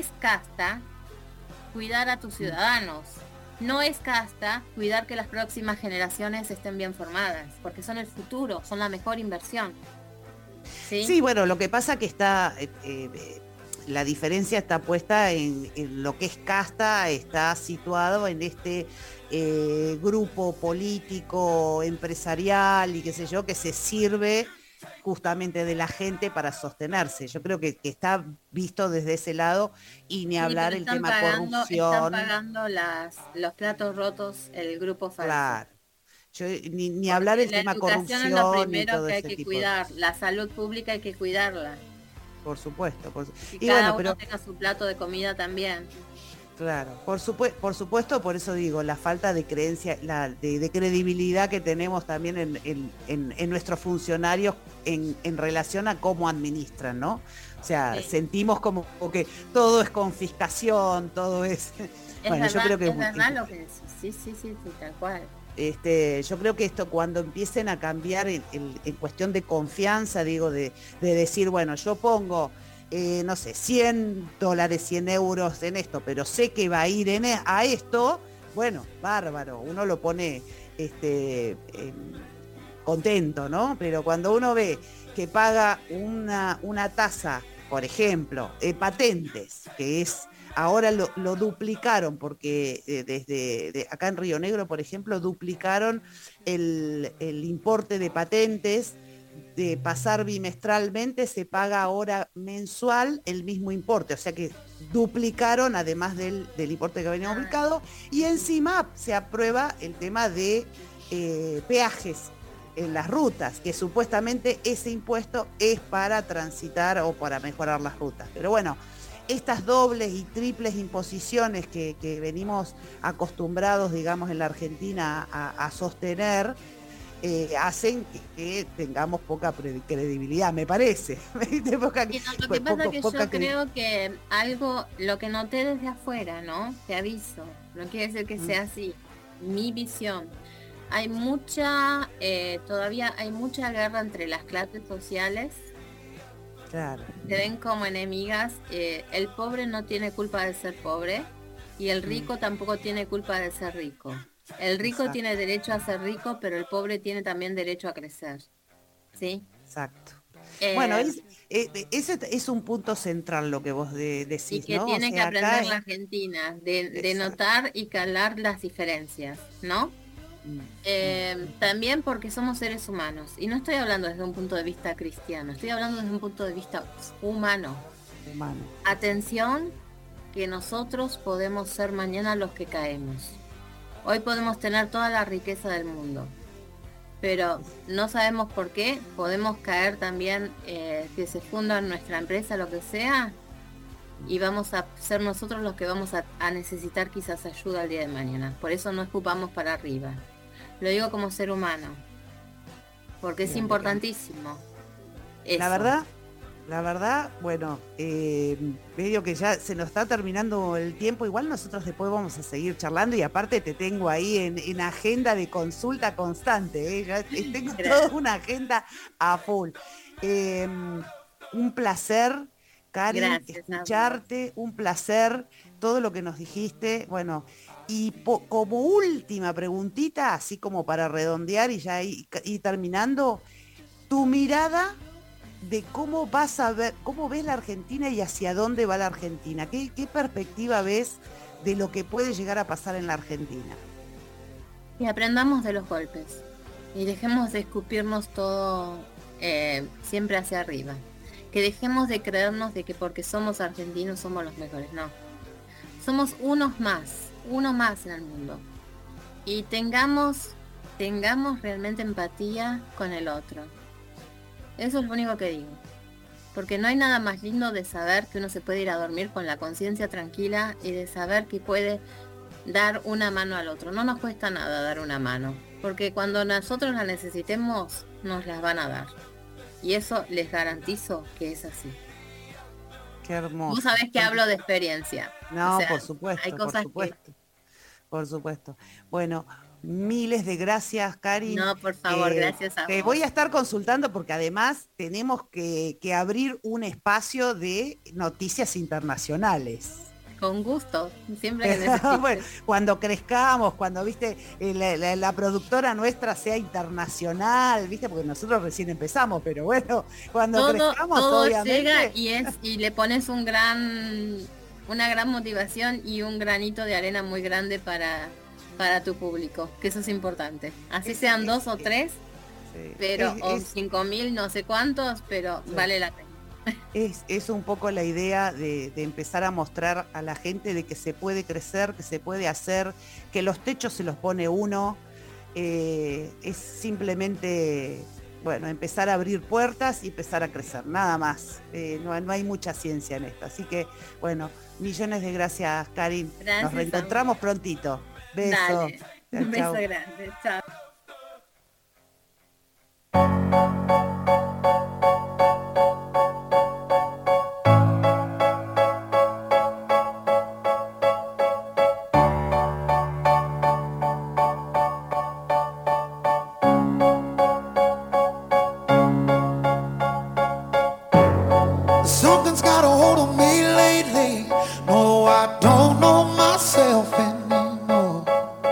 cuidar a tus ciudadanos. No es casta cuidar que las próximas generaciones estén bien formadas, porque son el futuro, son la mejor inversión. ¿Sí? Sí, bueno, lo que pasa que está, la diferencia está puesta en lo que es casta, está situado en este grupo político, empresarial y qué sé yo, que se sirve justamente de la gente para sostenerse. Yo creo que está visto desde ese lado, y ni hablar el tema Están corrupción. pagando los platos rotos el grupo falso. Claro. Ni hablar el La tema educación corrupción es lo y primero todo que hay ese que tipo cuidar. La salud pública hay que cuidarla. por supuesto. Y Y cada bueno, uno tenga su plato de comida también. claro, por supuesto, por eso digo, la falta de creencia, de credibilidad que tenemos también en nuestros funcionarios en relación a cómo administran, ¿no? O sea, Sí. sentimos como que todo es confiscación, todo es... Es Bueno, verdad, yo creo que es verdad lo que decís. Sí, tal cual. yo creo que esto, cuando empiecen a cambiar en cuestión de confianza, digo, de decir, bueno, yo pongo, no sé, $100, 100 euros en esto, pero sé que va a ir a esto, bueno, bárbaro, uno lo pone contento, ¿no? Pero cuando uno ve que paga una tasa, por ejemplo, patentes, que es... Ahora lo duplicaron, porque desde acá en Río Negro, por ejemplo, duplicaron el importe de patentes. De pasar bimestralmente, se paga ahora mensual el mismo importe, o sea que duplicaron, además del importe que venía ubicado, y encima se aprueba el tema de peajes en las rutas, que supuestamente ese impuesto es para transitar o para mejorar las rutas. Pero bueno, estas dobles y triples imposiciones que venimos acostumbrados, digamos, en la Argentina a sostener, hacen que tengamos poca credibilidad, me parece. Poca, Y no, lo que pasa es que poca yo creo que lo que noté desde afuera, ¿no? Te aviso, no quiere decir que sea así. Mi visión. Hay todavía hay mucha guerra entre las clases sociales. Claro. Se ven como enemigas. El pobre no tiene culpa de ser pobre y el rico tampoco tiene culpa de ser rico. El rico Exacto. tiene derecho a ser rico, pero el pobre tiene también derecho a crecer. ¿Sí? Exacto. Eh, Bueno, ese es un punto central lo que vos decís, y que ¿no? tiene O que sea, aprender acá la Argentina de Exacto. notar y calar las diferencias, ¿no? También porque somos seres humanos. Y no estoy hablando desde un punto de vista cristiano, estoy hablando desde un punto de vista humano. humano. Atención, que nosotros podemos ser mañana los que caemos. Hoy podemos tener toda la riqueza del mundo, pero no sabemos por qué. Podemos caer también, que se funda nuestra empresa, lo que sea, y vamos a ser nosotros los que vamos a necesitar quizás ayuda el día de mañana. Por eso no escupamos para arriba. Lo digo como ser humano, porque es importantísimo. Eso. La verdad, bueno, medio que ya se nos está terminando el tiempo. Igual nosotros después vamos a seguir charlando, y aparte te tengo ahí en agenda de consulta constante, ¿eh? Ya tengo toda una agenda a full. Un placer, Karin, Gracias, escucharte, un placer todo lo que nos dijiste. Bueno, y como última preguntita, así como para redondear y ya ir terminando, tu mirada de cómo vas a ver, cómo ves la Argentina y hacia dónde va la Argentina. ¿Qué perspectiva ves de lo que puede llegar a pasar en la Argentina? Y aprendamos de los golpes y dejemos de escupirnos todo siempre hacia arriba. Que dejemos de creernos de que porque somos argentinos somos los mejores. No. Somos uno más en el mundo. Y tengamos realmente empatía con el otro. Eso es lo único que digo. Porque no hay nada más lindo de saber que uno se puede ir a dormir con la conciencia tranquila y de saber que puede dar una mano al otro. No nos cuesta nada dar una mano, porque cuando nosotros la necesitemos, nos las van a dar. Y eso les garantizo que es así. Qué hermoso. Vos sabés que hablo de experiencia. No, O sea, por supuesto, hay cosas por supuesto. Bueno, miles de gracias, Karin. No, por favor, gracias a Te vos. voy a estar consultando porque además tenemos que abrir un espacio de noticias internacionales. Con gusto, siempre que necesites. Bueno, cuando crezcamos, cuando viste la productora nuestra sea internacional, viste, porque nosotros recién empezamos, pero bueno, cuando crezcamos, todo obviamente. llega y le pones una gran motivación y un granito de arena muy grande para tu público, que eso es importante. Así sean 2 o 3, Sí. pero o Es- 5.000 no sé cuántos, pero vale la pena. Es un poco la idea de empezar a mostrar a la gente de que se puede crecer, que se puede hacer, que los techos se los pone uno. Es simplemente, bueno, empezar a abrir puertas y empezar a crecer, nada más. No hay mucha ciencia en esto. Así que, bueno, millones de gracias, Karin. Gracias Nos reencontramos prontito. Beso. Dale. Chau, Un beso chau. grande. Chao. Something's got a hold of me lately. No, I don't know myself anymore.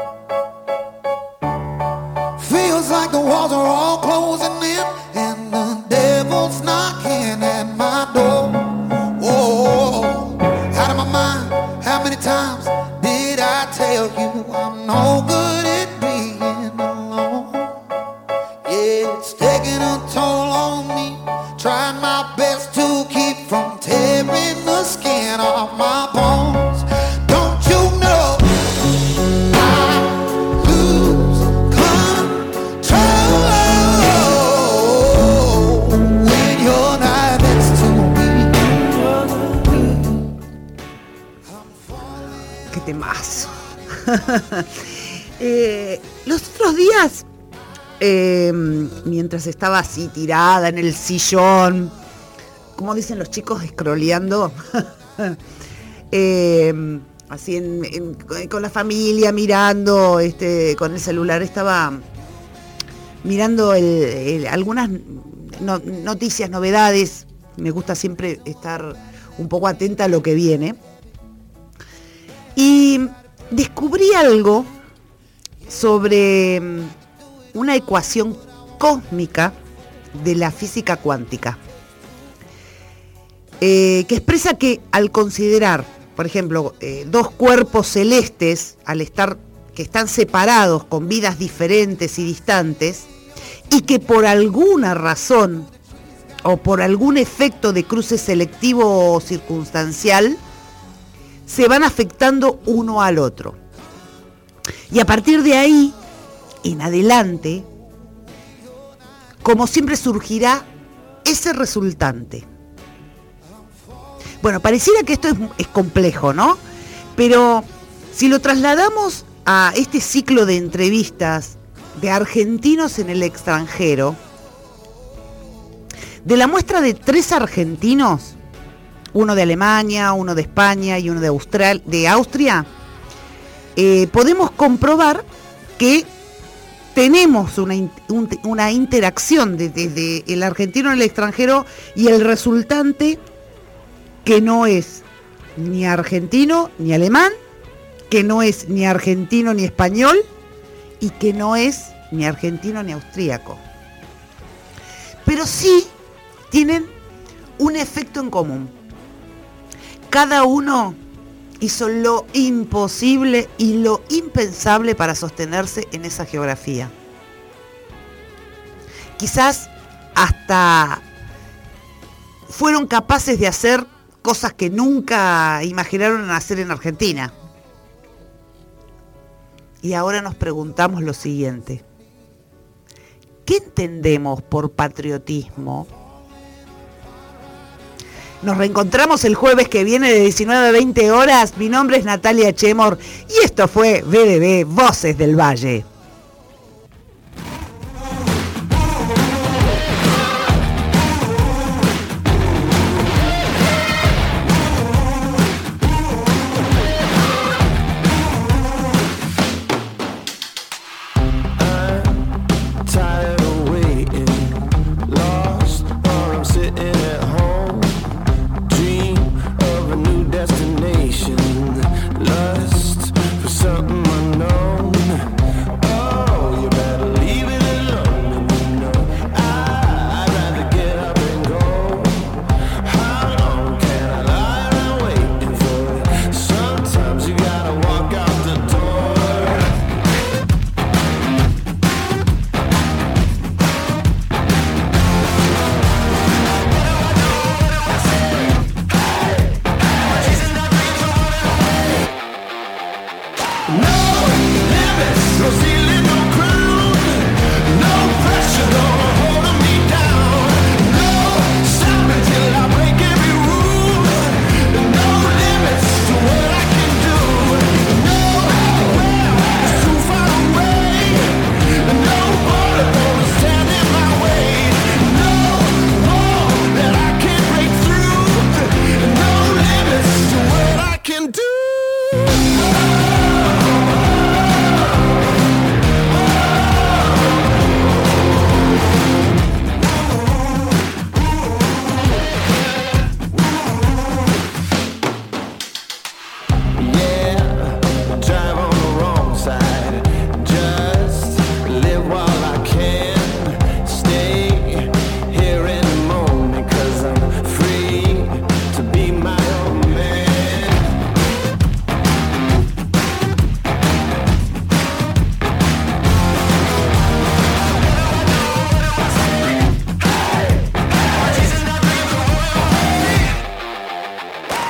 Feels like the walls are all closing in and the devil's knocking at my door. Oh, out of my mind. How many times did I tell you I'm no good at being alone? Yeah, it's taking a toll on me. Trying my best to keep from tearing the skin off my bones. Don't you know I lose control when you're not next to me? Qué temazo. Los otros días, mientras estaba así tirada en el sillón, como dicen los chicos, scrolleando, así con la familia, mirando, con el celular, estaba mirando algunas noticias, novedades. Me gusta siempre estar un poco atenta a lo que viene. Y descubrí algo sobre una ecuación cósmica de la física cuántica, que expresa que al considerar, por ejemplo, dos cuerpos celestes, que están separados con vidas diferentes y distantes, y que por alguna razón o por algún efecto de cruce selectivo o circunstancial, se van afectando uno al otro. Y a partir de ahí, en adelante, como siempre surgirá ese resultante. Bueno, pareciera que esto es complejo, ¿no? Pero si lo trasladamos a este ciclo de entrevistas de argentinos en el extranjero, de la muestra de 3 argentinos, uno de Alemania, uno de España y uno de Austria, podemos comprobar que tenemos una interacción desde el argentino en el extranjero y el resultante, que no es ni argentino ni alemán, que no es ni argentino ni español y que no es ni argentino ni austríaco. Pero sí tienen un efecto en común. Cada uno hizo lo imposible y lo impensable para sostenerse en esa geografía. Quizás hasta fueron capaces de hacer cosas que nunca imaginaron hacer en Argentina. Y ahora nos preguntamos lo siguiente: ¿qué entendemos por patriotismo? Nos reencontramos el jueves que viene de 19 a 20 horas. Mi nombre es Natalia Chemor y esto fue BDB Voces del Valle. Tired of waiting, lost, or I'm sitting at home. Dream of a new destination, lust for something unknown.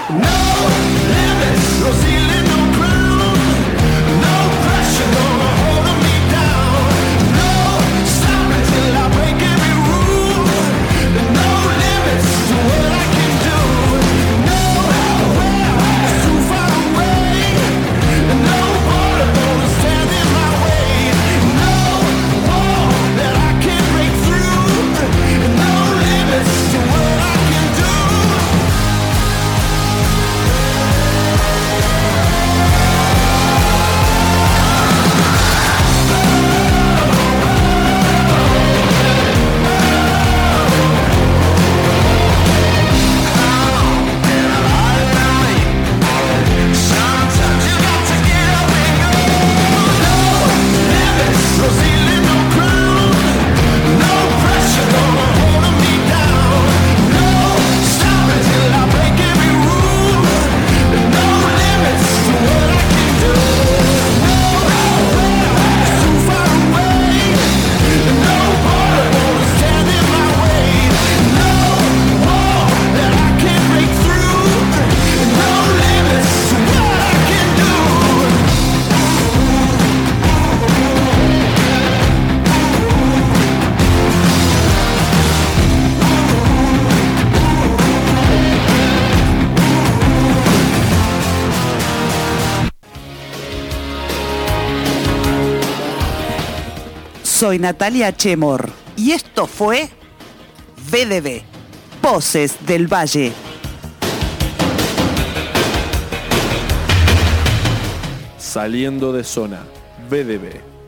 Soy Natalia Chemor y esto fue BDB, Voces del Valle. Saliendo de zona, BDB.